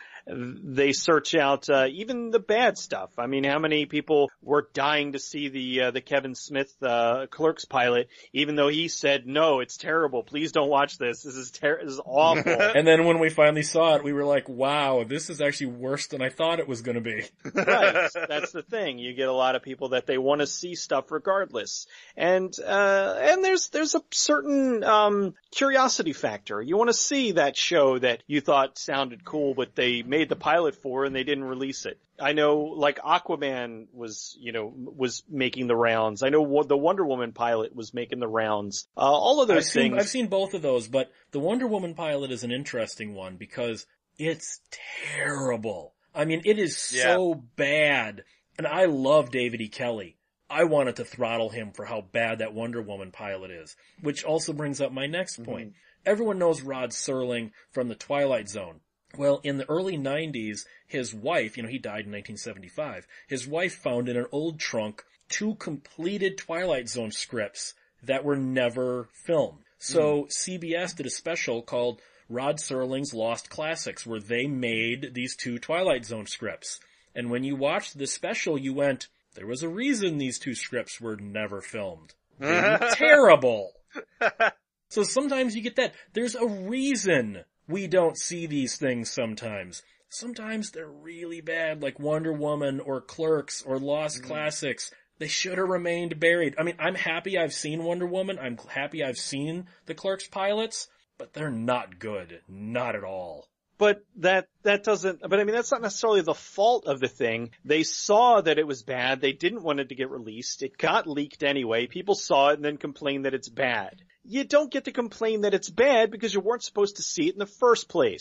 they search out, uh, even the bad stuff. I mean, how many people were dying to see the, uh, the Kevin Smith, uh, Clerks pilot, even though he said, no, it's terrible. Please don't watch this. This is ter- this is awful. And then when we finally saw it, we were like, wow, this is actually worse than I thought it was going to be. Right. That's the thing. You get a lot of people that they want to see stuff regardless. And, uh, and there's, there's a certain, um, curiosity factor. You want to see that show that you thought sounded cool, but they made the pilot for and they didn't release it. I know, like, Aquaman was, you know, was making the rounds. I know the Wonder Woman pilot was making the rounds. Uh, all of those I've things. Seen, I've seen both of those, but the Wonder Woman pilot is an interesting one because it's terrible. I mean, it is so yeah. bad. And I love David E. Kelly. I wanted to throttle him for how bad that Wonder Woman pilot is, which also brings up my next mm-hmm. point. Everyone knows Rod Serling from The Twilight Zone. Well, in the early nineties, his wife, you know, he died in nineteen seventy-five, his wife found in an old trunk two completed Twilight Zone scripts that were never filmed. So mm. C B S did a special called Rod Serling's Lost Classics, where they made these two Twilight Zone scripts. And when you watched the special, you went, there was a reason these two scripts were never filmed. They were terrible. So sometimes you get that. There's a reason we don't see these things sometimes. Sometimes they're really bad, like Wonder Woman or Clerks or Lost mm. Classics. They should have remained buried. I mean, I'm happy I've seen Wonder Woman. I'm happy I've seen the Clerks pilots, but they're not good. Not at all. But that, that doesn't, but I mean, that's not necessarily the fault of the thing. They saw that it was bad. They didn't want it to get released. It got leaked anyway. People saw it and then complained that it's bad. You don't get to complain that it's bad because you weren't supposed to see it in the first place.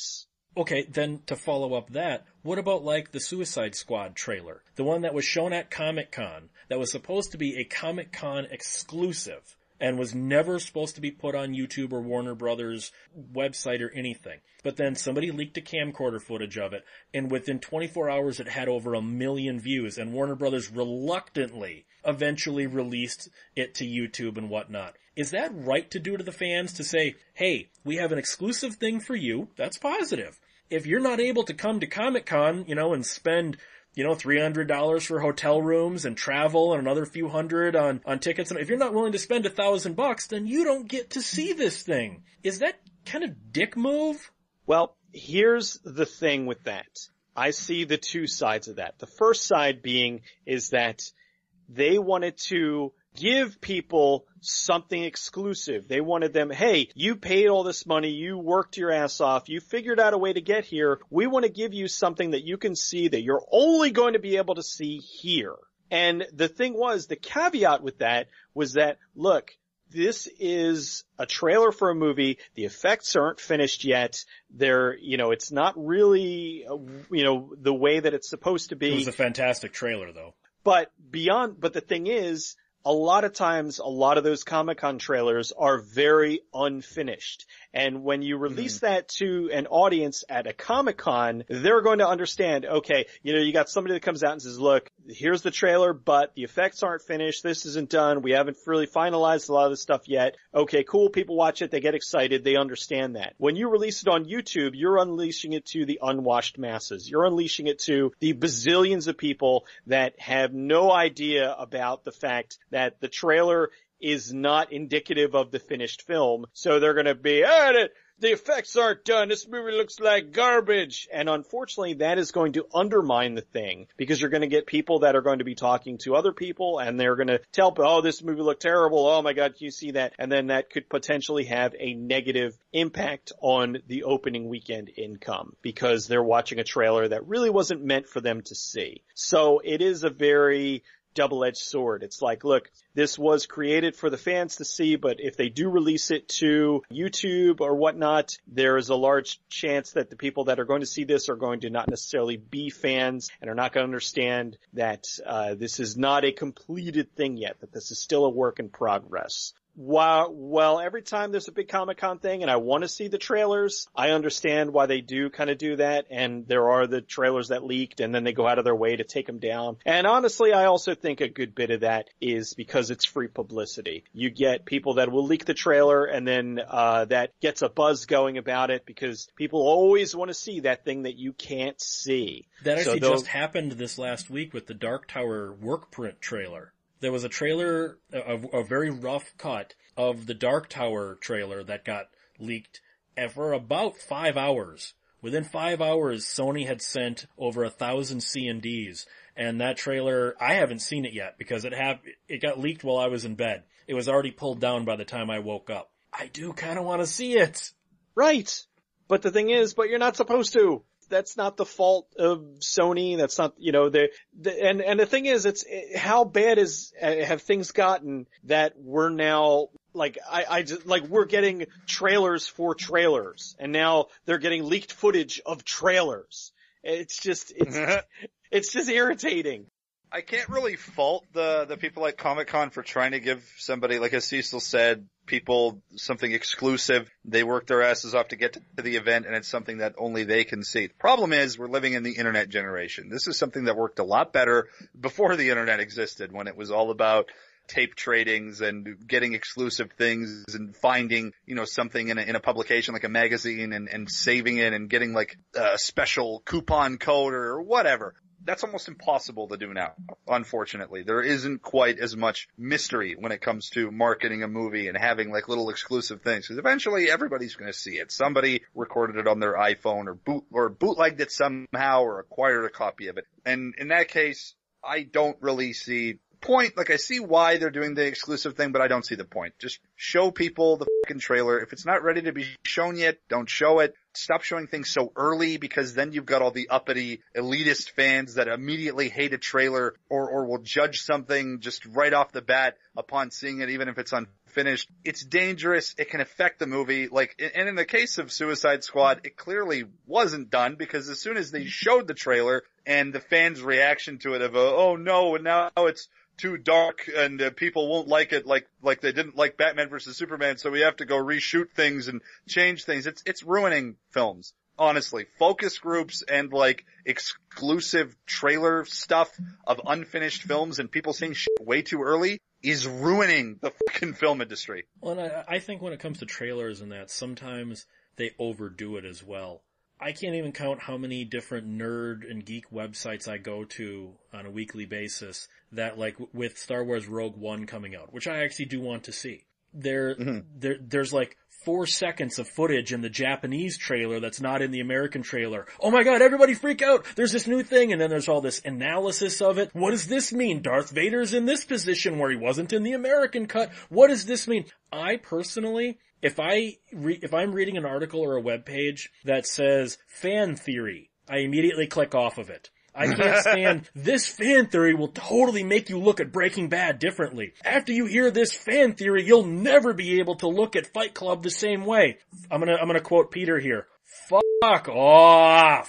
Okay, then to follow up that, what about like the Suicide Squad trailer? The one that was shown at Comic-Con, that was supposed to be a Comic-Con exclusive, and was never supposed to be put on YouTube or Warner Brothers website or anything. But then somebody leaked a camcorder footage of it, and within twenty-four hours it had over a million views, and Warner Brothers reluctantly eventually released it to YouTube and whatnot. Is that right to do to the fans, to say, hey, we have an exclusive thing for you? That's positive. If you're not able to come to Comic-Con, you know, and spend, you know, three hundred dollars for hotel rooms and travel and another few hundred on, on tickets, and if you're not willing to spend a thousand bucks, then you don't get to see this thing. Is that kind of dick move? Well, here's the thing with that. I see the two sides of that. The first side being is that they wanted to give people something exclusive. They wanted them, hey, you paid all this money, you worked your ass off, you figured out a way to get here. We want to give you something that you can see that you're only going to be able to see here. And the thing was, the caveat with that was that, look, this is a trailer for a movie. The effects aren't finished yet. They're, you know, it's not really, you know, the way that it's supposed to be. It was a fantastic trailer, though. But beyond, but the thing is, a lot of times, a lot of those Comic-Con trailers are very unfinished. And when you release mm-hmm. that to an audience at a Comic-Con, they're going to understand, okay, you know, you got somebody that comes out and says, look, here's the trailer, but the effects aren't finished. This isn't done. We haven't really finalized a lot of this stuff yet. Okay, cool. People watch it. They get excited. They understand that. When you release it on YouTube, you're unleashing it to the unwashed masses. You're unleashing it to the bazillions of people that have no idea about the fact that the trailer is not indicative of the finished film. So they're going to be, ah, the, the effects aren't done. This movie looks like garbage. And unfortunately, that is going to undermine the thing, because you're going to get people that are going to be talking to other people, and they're going to tell, oh, this movie looked terrible. Oh my God, can you see that? And then that could potentially have a negative impact on the opening weekend income, because they're watching a trailer that really wasn't meant for them to see. So it is a very double-edged sword. It's like, look, this was created for the fans to see, but if they do release it to YouTube or whatnot, there is a large chance that the people that are going to see this are going to not necessarily be fans and are not going to understand that uh this is not a completed thing yet, that this is still a work in progress. While, well, every time there's a big Comic-Con thing and I want to see the trailers, I understand why they do kind of do that. And there are the trailers that leaked and then they go out of their way to take them down. And honestly, I also think a good bit of that is because it's free publicity. You get people that will leak the trailer, and then uh that gets a buzz going about it, because people always want to see that thing that you can't see. That actually so just happened this last week with the Dark Tower work print trailer. There was a trailer, a, a very rough cut of the Dark Tower trailer that got leaked for about five hours. Within five hours, Sony had sent over a thousand C and Ds, and that trailer, I haven't seen it yet because it have, it got leaked while I was in bed. It was already pulled down by the time I woke up. I do kind of want to see it. Right. But the thing is, but you're not supposed to. That's not the fault of Sony. That's not, you know, the, the and, and the thing is, it's, how bad is, have things gotten that we're now, like, I, I just, like, we're getting trailers for trailers, and now they're getting leaked footage of trailers. It's just, it's, it's just irritating. I can't really fault the, the people at Comic-Con for trying to give somebody, like as Cecil said, people something exclusive. They work their asses off to get to the event, and it's something that only they can see. The problem is we're living in the internet generation. This is something that worked a lot better before the internet existed, when it was all about tape tradings and getting exclusive things and finding, you know, something in a, in a publication like a magazine and, and saving it and getting like a special coupon code or whatever. That's almost impossible to do now, unfortunately. There isn't quite as much mystery when it comes to marketing a movie and having like little exclusive things, because eventually everybody's going to see it. Somebody recorded it on their iPhone or boot or bootlegged it somehow or acquired a copy of it. And in that case, I don't really see point. Like, I see why they're doing the exclusive thing, but I don't see the point. Just show people the fucking trailer. If it's not ready to be shown yet, don't show it. stop showing things so early, because then you've got all the uppity elitist fans that immediately hate a trailer or, or will judge something just right off the bat upon seeing it, even if it's unfinished. It's dangerous. It can affect the movie. Like, and in the case of Suicide Squad, it clearly wasn't done, because as soon as they showed the trailer and the fans' reaction to it of, oh no, and now it's too dark and uh, people won't like it like like they didn't like Batman versus Superman, so we have to go reshoot things and change things. It's it's ruining films, honestly. Focus groups and like exclusive trailer stuff of unfinished films and people seeing shit way too early is ruining the fucking film industry. Well, and I, I think when it comes to trailers and that, sometimes they overdo it as well. I can't even count how many different nerd and geek websites I go to on a weekly basis that, like, with Star Wars Rogue One coming out, which I actually do want to see. There, mm-hmm. there, there's like four seconds of footage in the Japanese trailer that's not in the American trailer. Oh my god, everybody freak out! There's this new thing, and then there's all this analysis of it. What does this mean? Darth Vader's in this position where he wasn't in the American cut. What does this mean? I personally, if I re- if I'm reading an article or a web page that says fan theory, I immediately click off of it. I can't stand, this fan theory will totally make you look at Breaking Bad differently. After you hear this fan theory, you'll never be able to look at Fight Club the same way. I'm gonna, I'm gonna quote Peter here. Fuck off.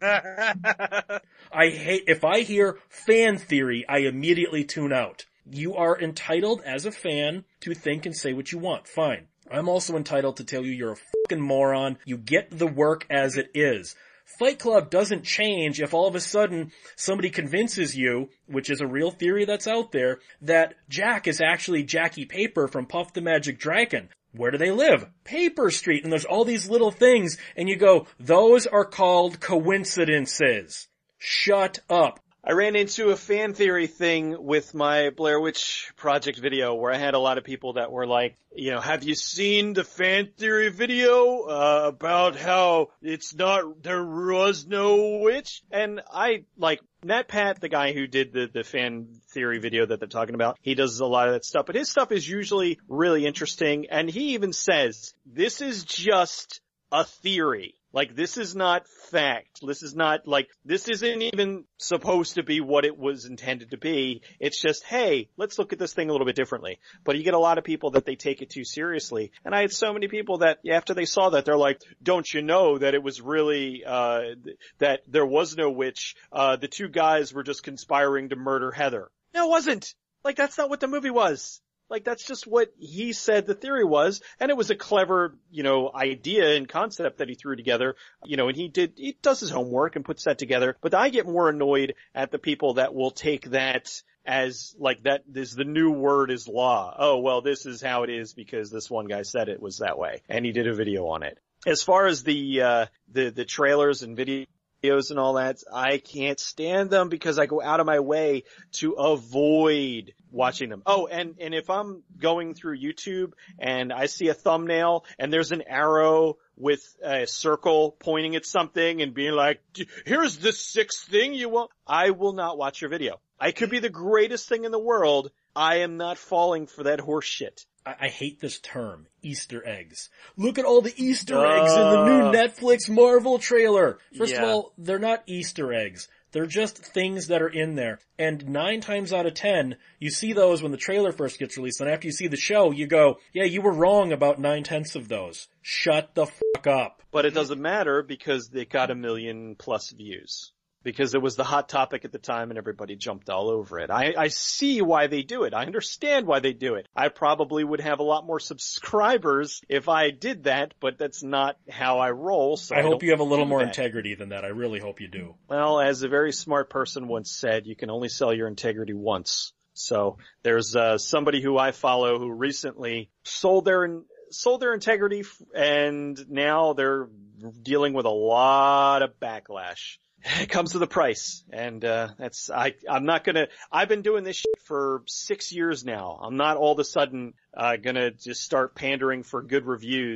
I hate, if I hear fan theory, I immediately tune out. You are entitled as a fan to think and say what you want. Fine. I'm also entitled to tell you you're a fucking moron. You get the work as it is. Fight Club doesn't change if all of a sudden somebody convinces you, which is a real theory that's out there, that Jack is actually Jackie Paper from Puff the Magic Dragon. Where do they live? Paper Street. And there's all these little things, and you go, those are called coincidences. Shut up. I ran into a fan theory thing with my Blair Witch Project video where I had a lot of people that were like, you know, have you seen the fan theory video uh, about how it's not, there was no witch? And I, like, Matt Pat, the guy who did the, the fan theory video that they're talking about, he does a lot of that stuff, but his stuff is usually really interesting, and he even says, this is just a theory. Like, this is not fact. This is not, like, this isn't even supposed to be what it was intended to be. It's just, hey, let's look at this thing a little bit differently. But you get a lot of people that they take it too seriously. And I had so many people that, after they saw that, they're like, don't you know that it was really, uh, that there was no witch, uh, the two guys were just conspiring to murder Heather. No, it wasn't. Like, that's not what the movie was. Like, that's just what he said the theory was, and it was a clever, you know, idea and concept that he threw together, you know, and he did, he does his homework and puts that together, but I get more annoyed at the people that will take that as, like, that is the new word is law. Oh, well, this is how it is because this one guy said it was that way, and he did a video on it. As far as the, uh, the, the trailers and videos, videos and all that, I can't stand them because I go out of my way to avoid watching them. Oh, and, and if I'm going through YouTube and I see a thumbnail and there's an arrow with a circle pointing at something and being like, here's the sixth thing you want, I will not watch your video. I could be the greatest thing in the world. I am not falling for that horse shit. I, I hate this term, Easter eggs. Look at all the Easter uh, eggs in the new Netflix Marvel trailer. First yeah. of all, they're not Easter eggs. They're just things that are in there. And nine times out of ten, you see those when the trailer first gets released. And after you see the show, you go, yeah, you were wrong about nine-tenths of those. Shut the fuck up. But it doesn't matter because they got a million plus views. Because it was the hot topic at the time and everybody jumped all over it. I, I see why they do it. I understand why they do it. I probably would have a lot more subscribers if I did that, but that's not how I roll. So I, I hope you have a little more that. integrity than that. I really hope you do. Well, as a very smart person once said, you can only sell your integrity once. So there's uh, somebody who I follow who recently sold their sold their integrity and now they're dealing with a lot of backlash. It comes to the price, and uh that's I I'm not gonna I've been doing this shit for six years now. I'm not all of a sudden uh gonna just start pandering for good reviews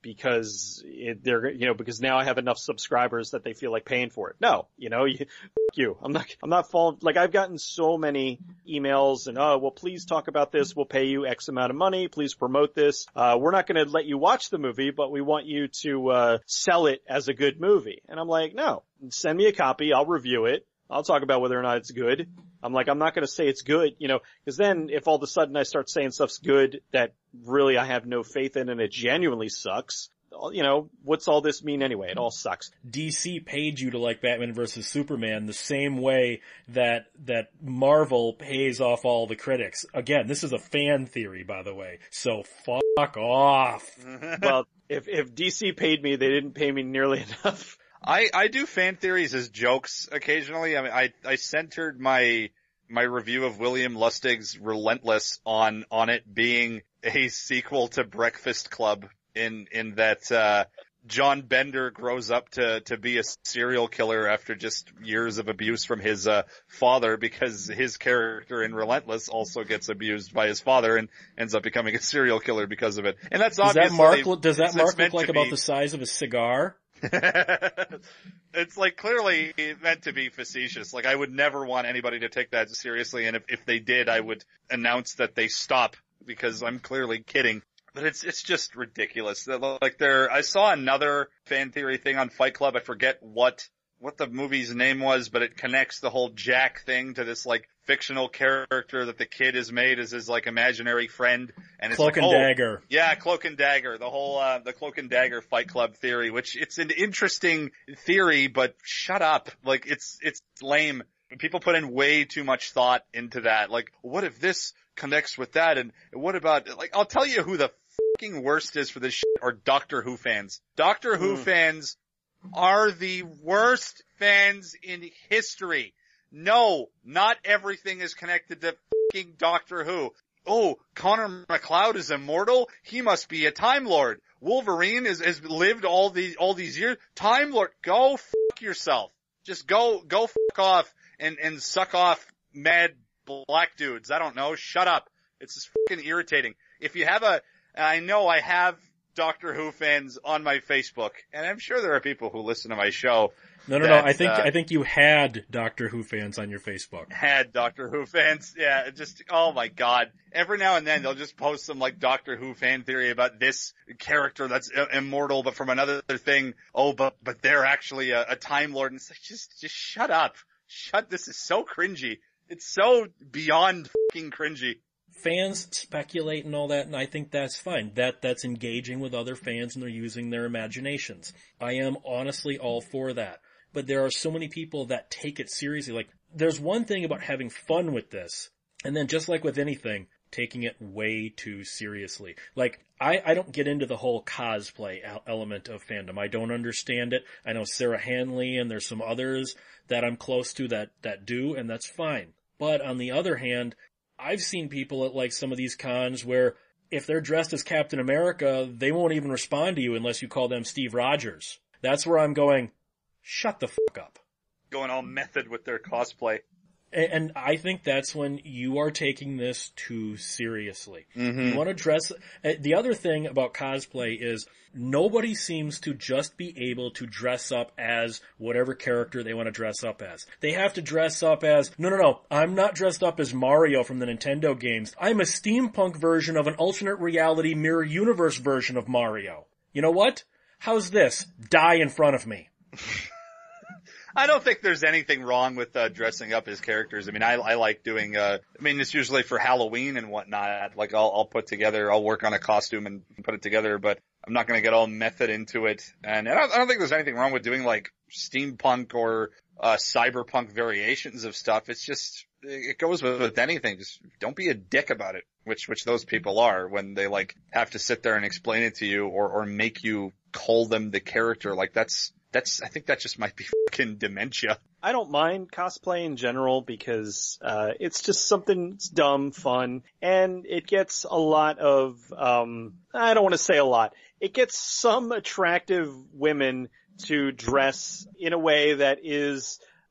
because it, they're, you know, because now I have enough subscribers that they feel like paying for it. No, you know, you, fuck you. I'm not, I'm not falling, like I've gotten so many emails and, oh, well, please talk about this. We'll pay you X amount of money. Please promote this. Uh, we're not going to let you watch the movie, but we want you to, uh, sell it as a good movie. And I'm like, no, send me a copy. I'll review it. I'll talk about whether or not it's good. I'm like, I'm not going to say it's good, you know, because then if all of a sudden I start saying stuff's good that really I have no faith in and it genuinely sucks, you know, what's all this mean anyway? It all sucks. D C paid you to like Batman versus Superman the same way that, that Marvel pays off all the critics. Again, this is a fan theory, by the way, so fuck off. Well, if, if D C paid me, they didn't pay me nearly enough. I, I do fan theories as jokes occasionally. I mean, I, I centered my, my review of William Lustig's Relentless on, on it being a sequel to Breakfast Club in, in that, uh, John Bender grows up to, to be a serial killer after just years of abuse from his, uh, father because his character in Relentless also gets abused by his father and ends up becoming a serial killer because of it. And that's does obviously, that mark, does that it's, mark it's look like about be, the size of a cigar? It's like clearly meant to be facetious. Like I would never want anybody to take that seriously, and if, if they did, I would announce that they stop because I'm clearly kidding. But it's it's just ridiculous. Like there, I saw another fan theory thing on Fight Club. I forget what what the movie's name was, but it connects the whole Jack thing to this like fictional character that the kid has made as his like imaginary friend. And it's Cloak like, and oh, Dagger. Yeah, Cloak and Dagger. The whole uh the Cloak and Dagger Fight Club theory, which it's an interesting theory, but shut up. Like it's it's lame. People put in way too much thought into that. Like, what if this connects with that? And what about like I'll tell you who the fucking worst is for this shit are Doctor Who fans. Doctor Who mm. fans are the worst fans in history. No, not everything is connected to fucking Doctor Who. Oh, Connor McLeod is immortal? He must be a Time Lord. Wolverine is, has lived all these, all these years? Time Lord, go fuck yourself. Just go, go fuck off and, and suck off mad black dudes. I don't know. Shut up. It's just fucking irritating. If you have a, I know I have Doctor Who fans on my Facebook, and I'm sure there are people who listen to my show. No, no, that, no. I think uh, I think you had Doctor Who fans on your Facebook. Had Doctor Who fans, yeah. Just oh my god. Every now and then they'll just post some like Doctor Who fan theory about this character that's immortal, but from another thing. Oh, but but they're actually a, a Time Lord, and it's like just just shut up, shut. This is so cringy. It's so beyond fucking cringy. Fans speculate and all that, and I think that's fine. That that's engaging with other fans and they're using their imaginations. I am honestly all for that. But there are so many people that take it seriously. Like, there's one thing about having fun with this, and then just like with anything, taking it way too seriously. Like, I, I don't get into the whole cosplay element of fandom. I don't understand it. I know Sarah Hanley and there's some others that I'm close to that, that do, and that's fine. But on the other hand, I've seen people at like some of these cons where if they're dressed as Captain America, they won't even respond to you unless you call them Steve Rogers. That's where I'm going, shut the fuck up. Going all method with their cosplay. And, and I think that's when you are taking this too seriously. Mm-hmm. You want to dress, the other thing about cosplay is nobody seems to just be able to dress up as whatever character they want to dress up as. They have to dress up as, no, no, no, I'm not dressed up as Mario from the Nintendo games. I'm a steampunk version of an alternate reality mirror universe version of Mario. You know what? How's this? Die in front of me. I don't think there's anything wrong with uh, dressing up as characters. I mean, I, I like doing, uh, I mean, it's usually for Halloween and whatnot. Like, I'll, I'll put together, I'll work on a costume and put it together, but I'm not going to get all method into it. And I don't, I don't think there's anything wrong with doing, like, steampunk or uh cyberpunk variations of stuff. It's just, it goes with, with anything. Just don't be a dick about it, which which those people are when they, like, have to sit there and explain it to you or, or make you call them the character. Like, that's... That's, I think that just might be fucking dementia. I don't mind cosplay in general because, uh, it's just something that's dumb, fun, and it gets a lot of, um, I don't want to say a lot. It gets some attractive women to dress in a way that is,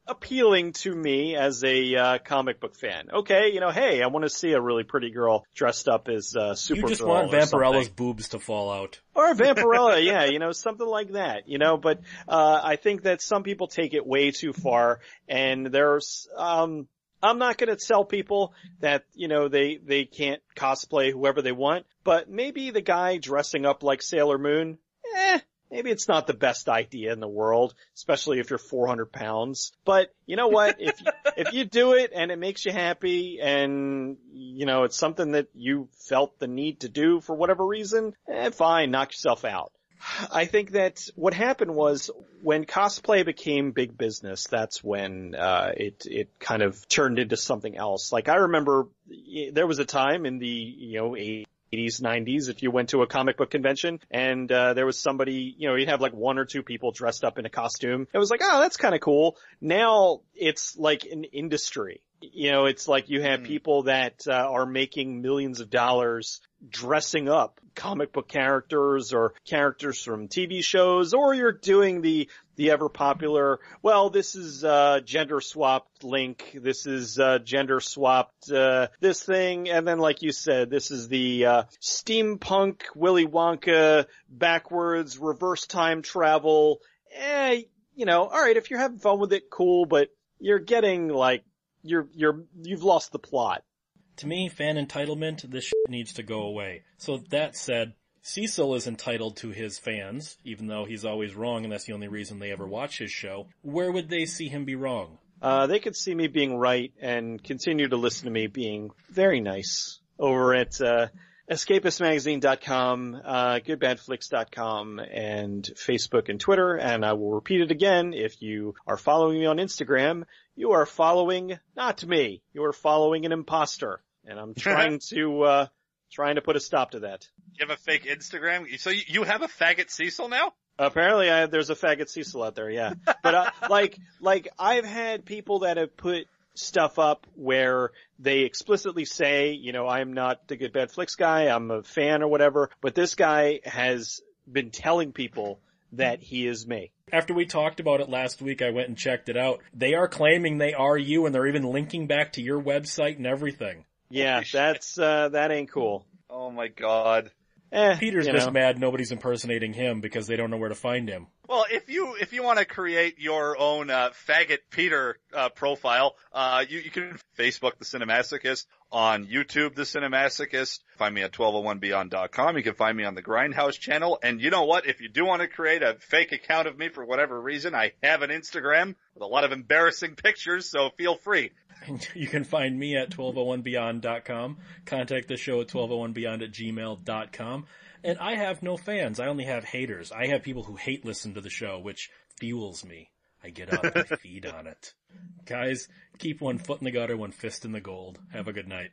appealing to me as a uh, comic book fan. Okay, you know, hey, I want to see a really pretty girl dressed up as uh, Supergirl. You just want Vampirella's boobs to fall out. Or Vampirella, yeah, you know, something like that, you know, but uh I think that some people take it way too far, and there's um I'm not going to tell people that, you know, they they can't cosplay whoever they want, but maybe the guy dressing up like Sailor Moon, eh, maybe it's not the best idea in the world, especially if you're four hundred pounds. But you know what? If you, if you do it and it makes you happy and, you know, it's something that you felt the need to do for whatever reason, eh, fine, knock yourself out. I think that what happened was when cosplay became big business, that's when uh it it kind of turned into something else. Like I remember there was a time in the, you know, eighties, nineties, if you went to a comic book convention and uh there was somebody, you know, you'd have like one or two people dressed up in a costume. It was like, oh, that's kind of cool. Now it's like an industry. You know, it's like you have people that uh, are making millions of dollars dressing up comic book characters or characters from T V shows, or you're doing the the ever popular, well, this is uh gender swapped Link, this is uh gender swapped uh this thing, and then like you said, this is the uh steampunk Willy Wonka backwards reverse time travel. Eh, you know, all right, if you're having fun with it, cool, but you're getting like You're, you're, you've lost the plot. To me, fan entitlement, this shit needs to go away. So that said, Cecil is entitled to his fans, even though he's always wrong and that's the only reason they ever watch his show. Where would they see him be wrong? Uh, they could see me being right and continue to listen to me being very nice over at, uh, escapist magazine dot com, uh, good bad flicks dot com, and Facebook and Twitter. And I will repeat it again. If you are following me on Instagram, you are following not me. You are following an imposter. And I'm trying to, uh, trying to put a stop to that. You have a fake Instagram? So you, you have a faggot Cecil now? Apparently I, there's a faggot Cecil out there, yeah. But, uh, like, like, I've had people that have put stuff up where they explicitly say, you know, I'm not the Good Bad Flicks guy, I'm a fan or whatever, but this guy has been telling people that he is me. After we talked about it last week, I went and checked it out. They are claiming they are you, and they're even linking back to your website and everything. Yeah, that's, uh, that ain't cool. Oh my god. Eh, Peter's you just know. mad nobody's impersonating him because they don't know where to find him. Well, if you if you want to create your own uh, faggot Peter uh, profile, uh, you, you can Facebook the Cinemasochist, on YouTube the Cinemasochist. Find me at twelve oh one beyond dot com. You can find me on the Grindhouse channel. And you know what? If you do want to create a fake account of me for whatever reason, I have an Instagram with a lot of embarrassing pictures, so feel free. You can find me at twelve oh one beyond dot com. Contact the show at twelve oh one beyond at gmail dot com. And I have no fans. I only have haters. I have people who hate listen to the show, which fuels me. I get up and feed on it. Guys, keep one foot in the gutter, one fist in the gold. Have a good night.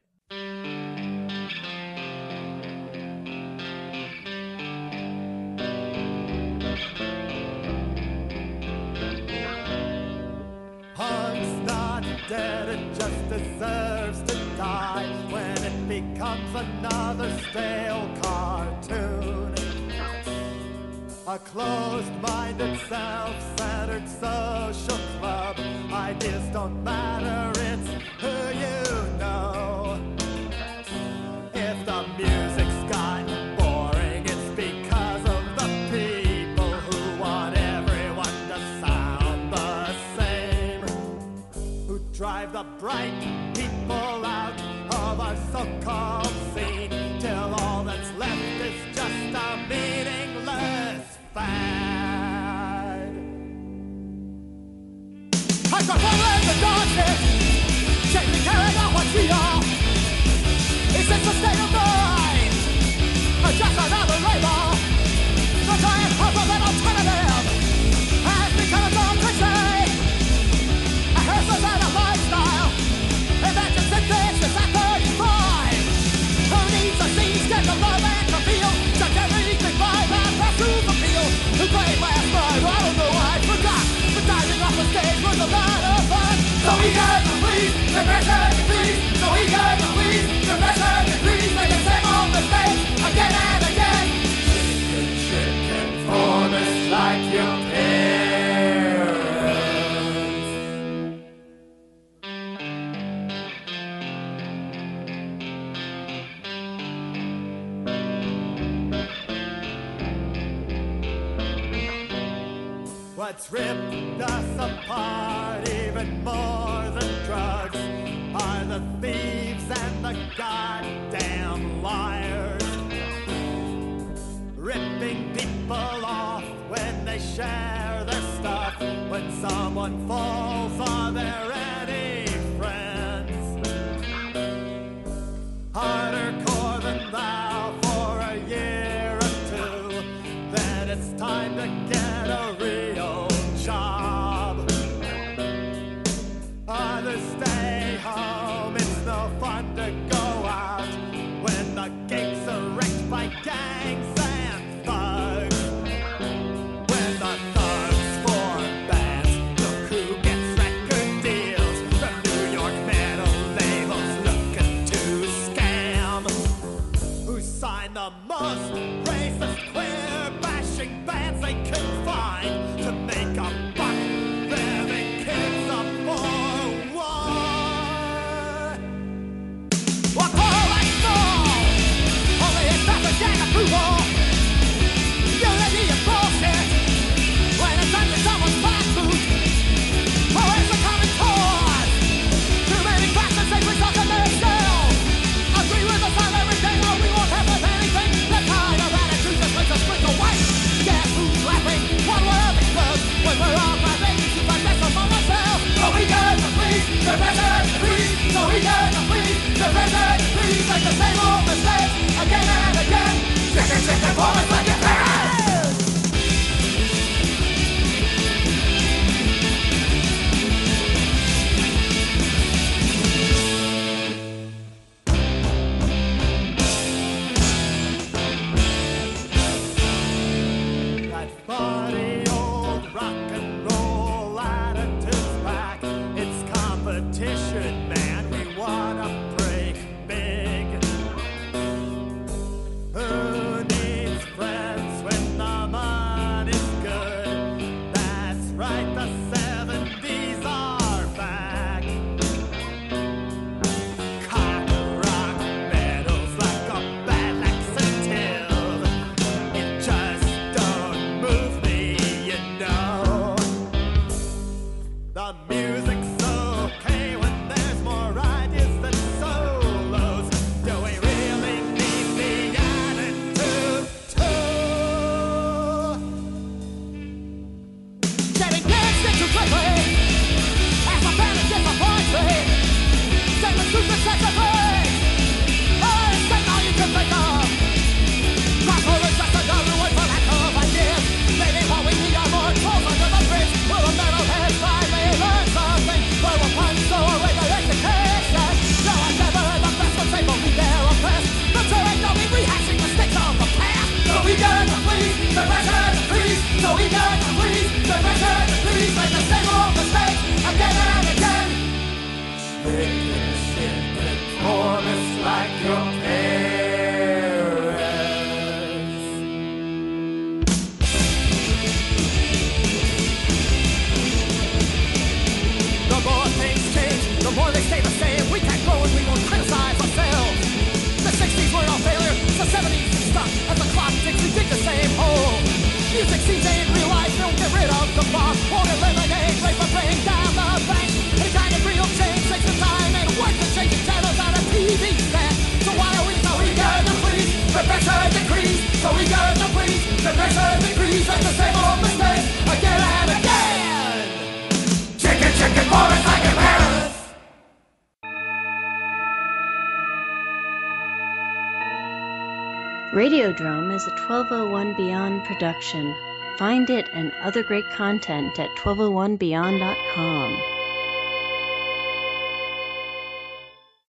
Punk's not dead, it just deserves to die when it becomes another stale cartoon. A closed-minded, self-centered social club. Ideas don't matter, it's who you know. If the music's gotten boring, it's because of the people who want everyone to sound the same, who drive the bright people out of our so-called scene till all that's left is just a meaningless fad. I got one the darkness, gently carrying out what we are. It's just a state of mind, just another label. The giant puzzle and alternative has become a dumb cliche. A hairstyle and a lifestyle. Imagine synthesis at thirty-five. Who needs a scene, get the love and to feel? Such everything by that pursuit appeal. Who played last night? I don't know, I forgot. But diving off the stage was a lot of fun. So we got the please, the pressure to please. So we got the please, the pressure to please. Make the same old mistakes again and again. Chicken, chicken, for this like your parents. What's ripped us apart even more than drugs are the thieves and the goddamn liars. Ripping people off when they share their stuff. When someone falls, are there any friends? Harder core than thou for a year or two. Then it's time to get a real job. Others stay home, it's no fun to go out when the gates are wrecked by gangs and thugs. When the thugs form bands, look who gets record deals from New York metal labels looking to scam. Who signed the most racist, queer bashing bands they could find to make a buck, revving kids up for war. What all I saw, only a traffic gang approval. Unity and bullshit when it's under someone's fast food. Always a common cause. Too many factors they result in themselves. Agree with us on everything or we won't have with anything. The kind of attitude that makes us sprinkle white. Guess who's laughing? One word because when we're all laughing, it's like that's among ourselves. So we got to please, the better to please. So we got to please, the better to please. Like the same old mistakes again and again. Chicken, chicken, boys like your parents. That funny old rock and roll attitude's back. It's competition, man. We wanna break big. Who needs friends when the money's good? That's right, the seventies are back. Cock rock metal's like a bad laxative. It just don't move me, you know. The music's okay when there's more ideas than solos. Do we really need the attitude too? Getting danced into quickly as my band disappoints me. Same with stupid sex and things. Oh, it's like all you can think of. Gospel is just another word for lack of ideas. Maybe what we need are more trolls under the bridge. Will the metalheads finally learn something? Will we punch so away their education? No, I've never heard the best ones say but we they're oppressed. The sure ain't no me rehashing mistakes of the past. So we got to please, the better to please. So we got to please, the better to please. Like the same old mistakes again and again. Chicken, chicken, promise like your parents. The more things change, the more they stay the same. We can't grow and we won't criticize ourselves. The sixties were all failure, the seventies stuck. As the clock ticks, we dig the same hole. Music seems ain't real life, don't get rid of the boss. Won't eliminate, rape or bring down the bank. Any kind of real change takes some time and work to changing channels on a T V set. So why are we so we got to please, the better decrease. So we got to please, the better decrease. Like the same old mistakes again and again. Chicken, chicken, boys like your parents. Radiodrome is a twelve oh one Beyond production. Find it and other great content at twelve oh one beyond dot com.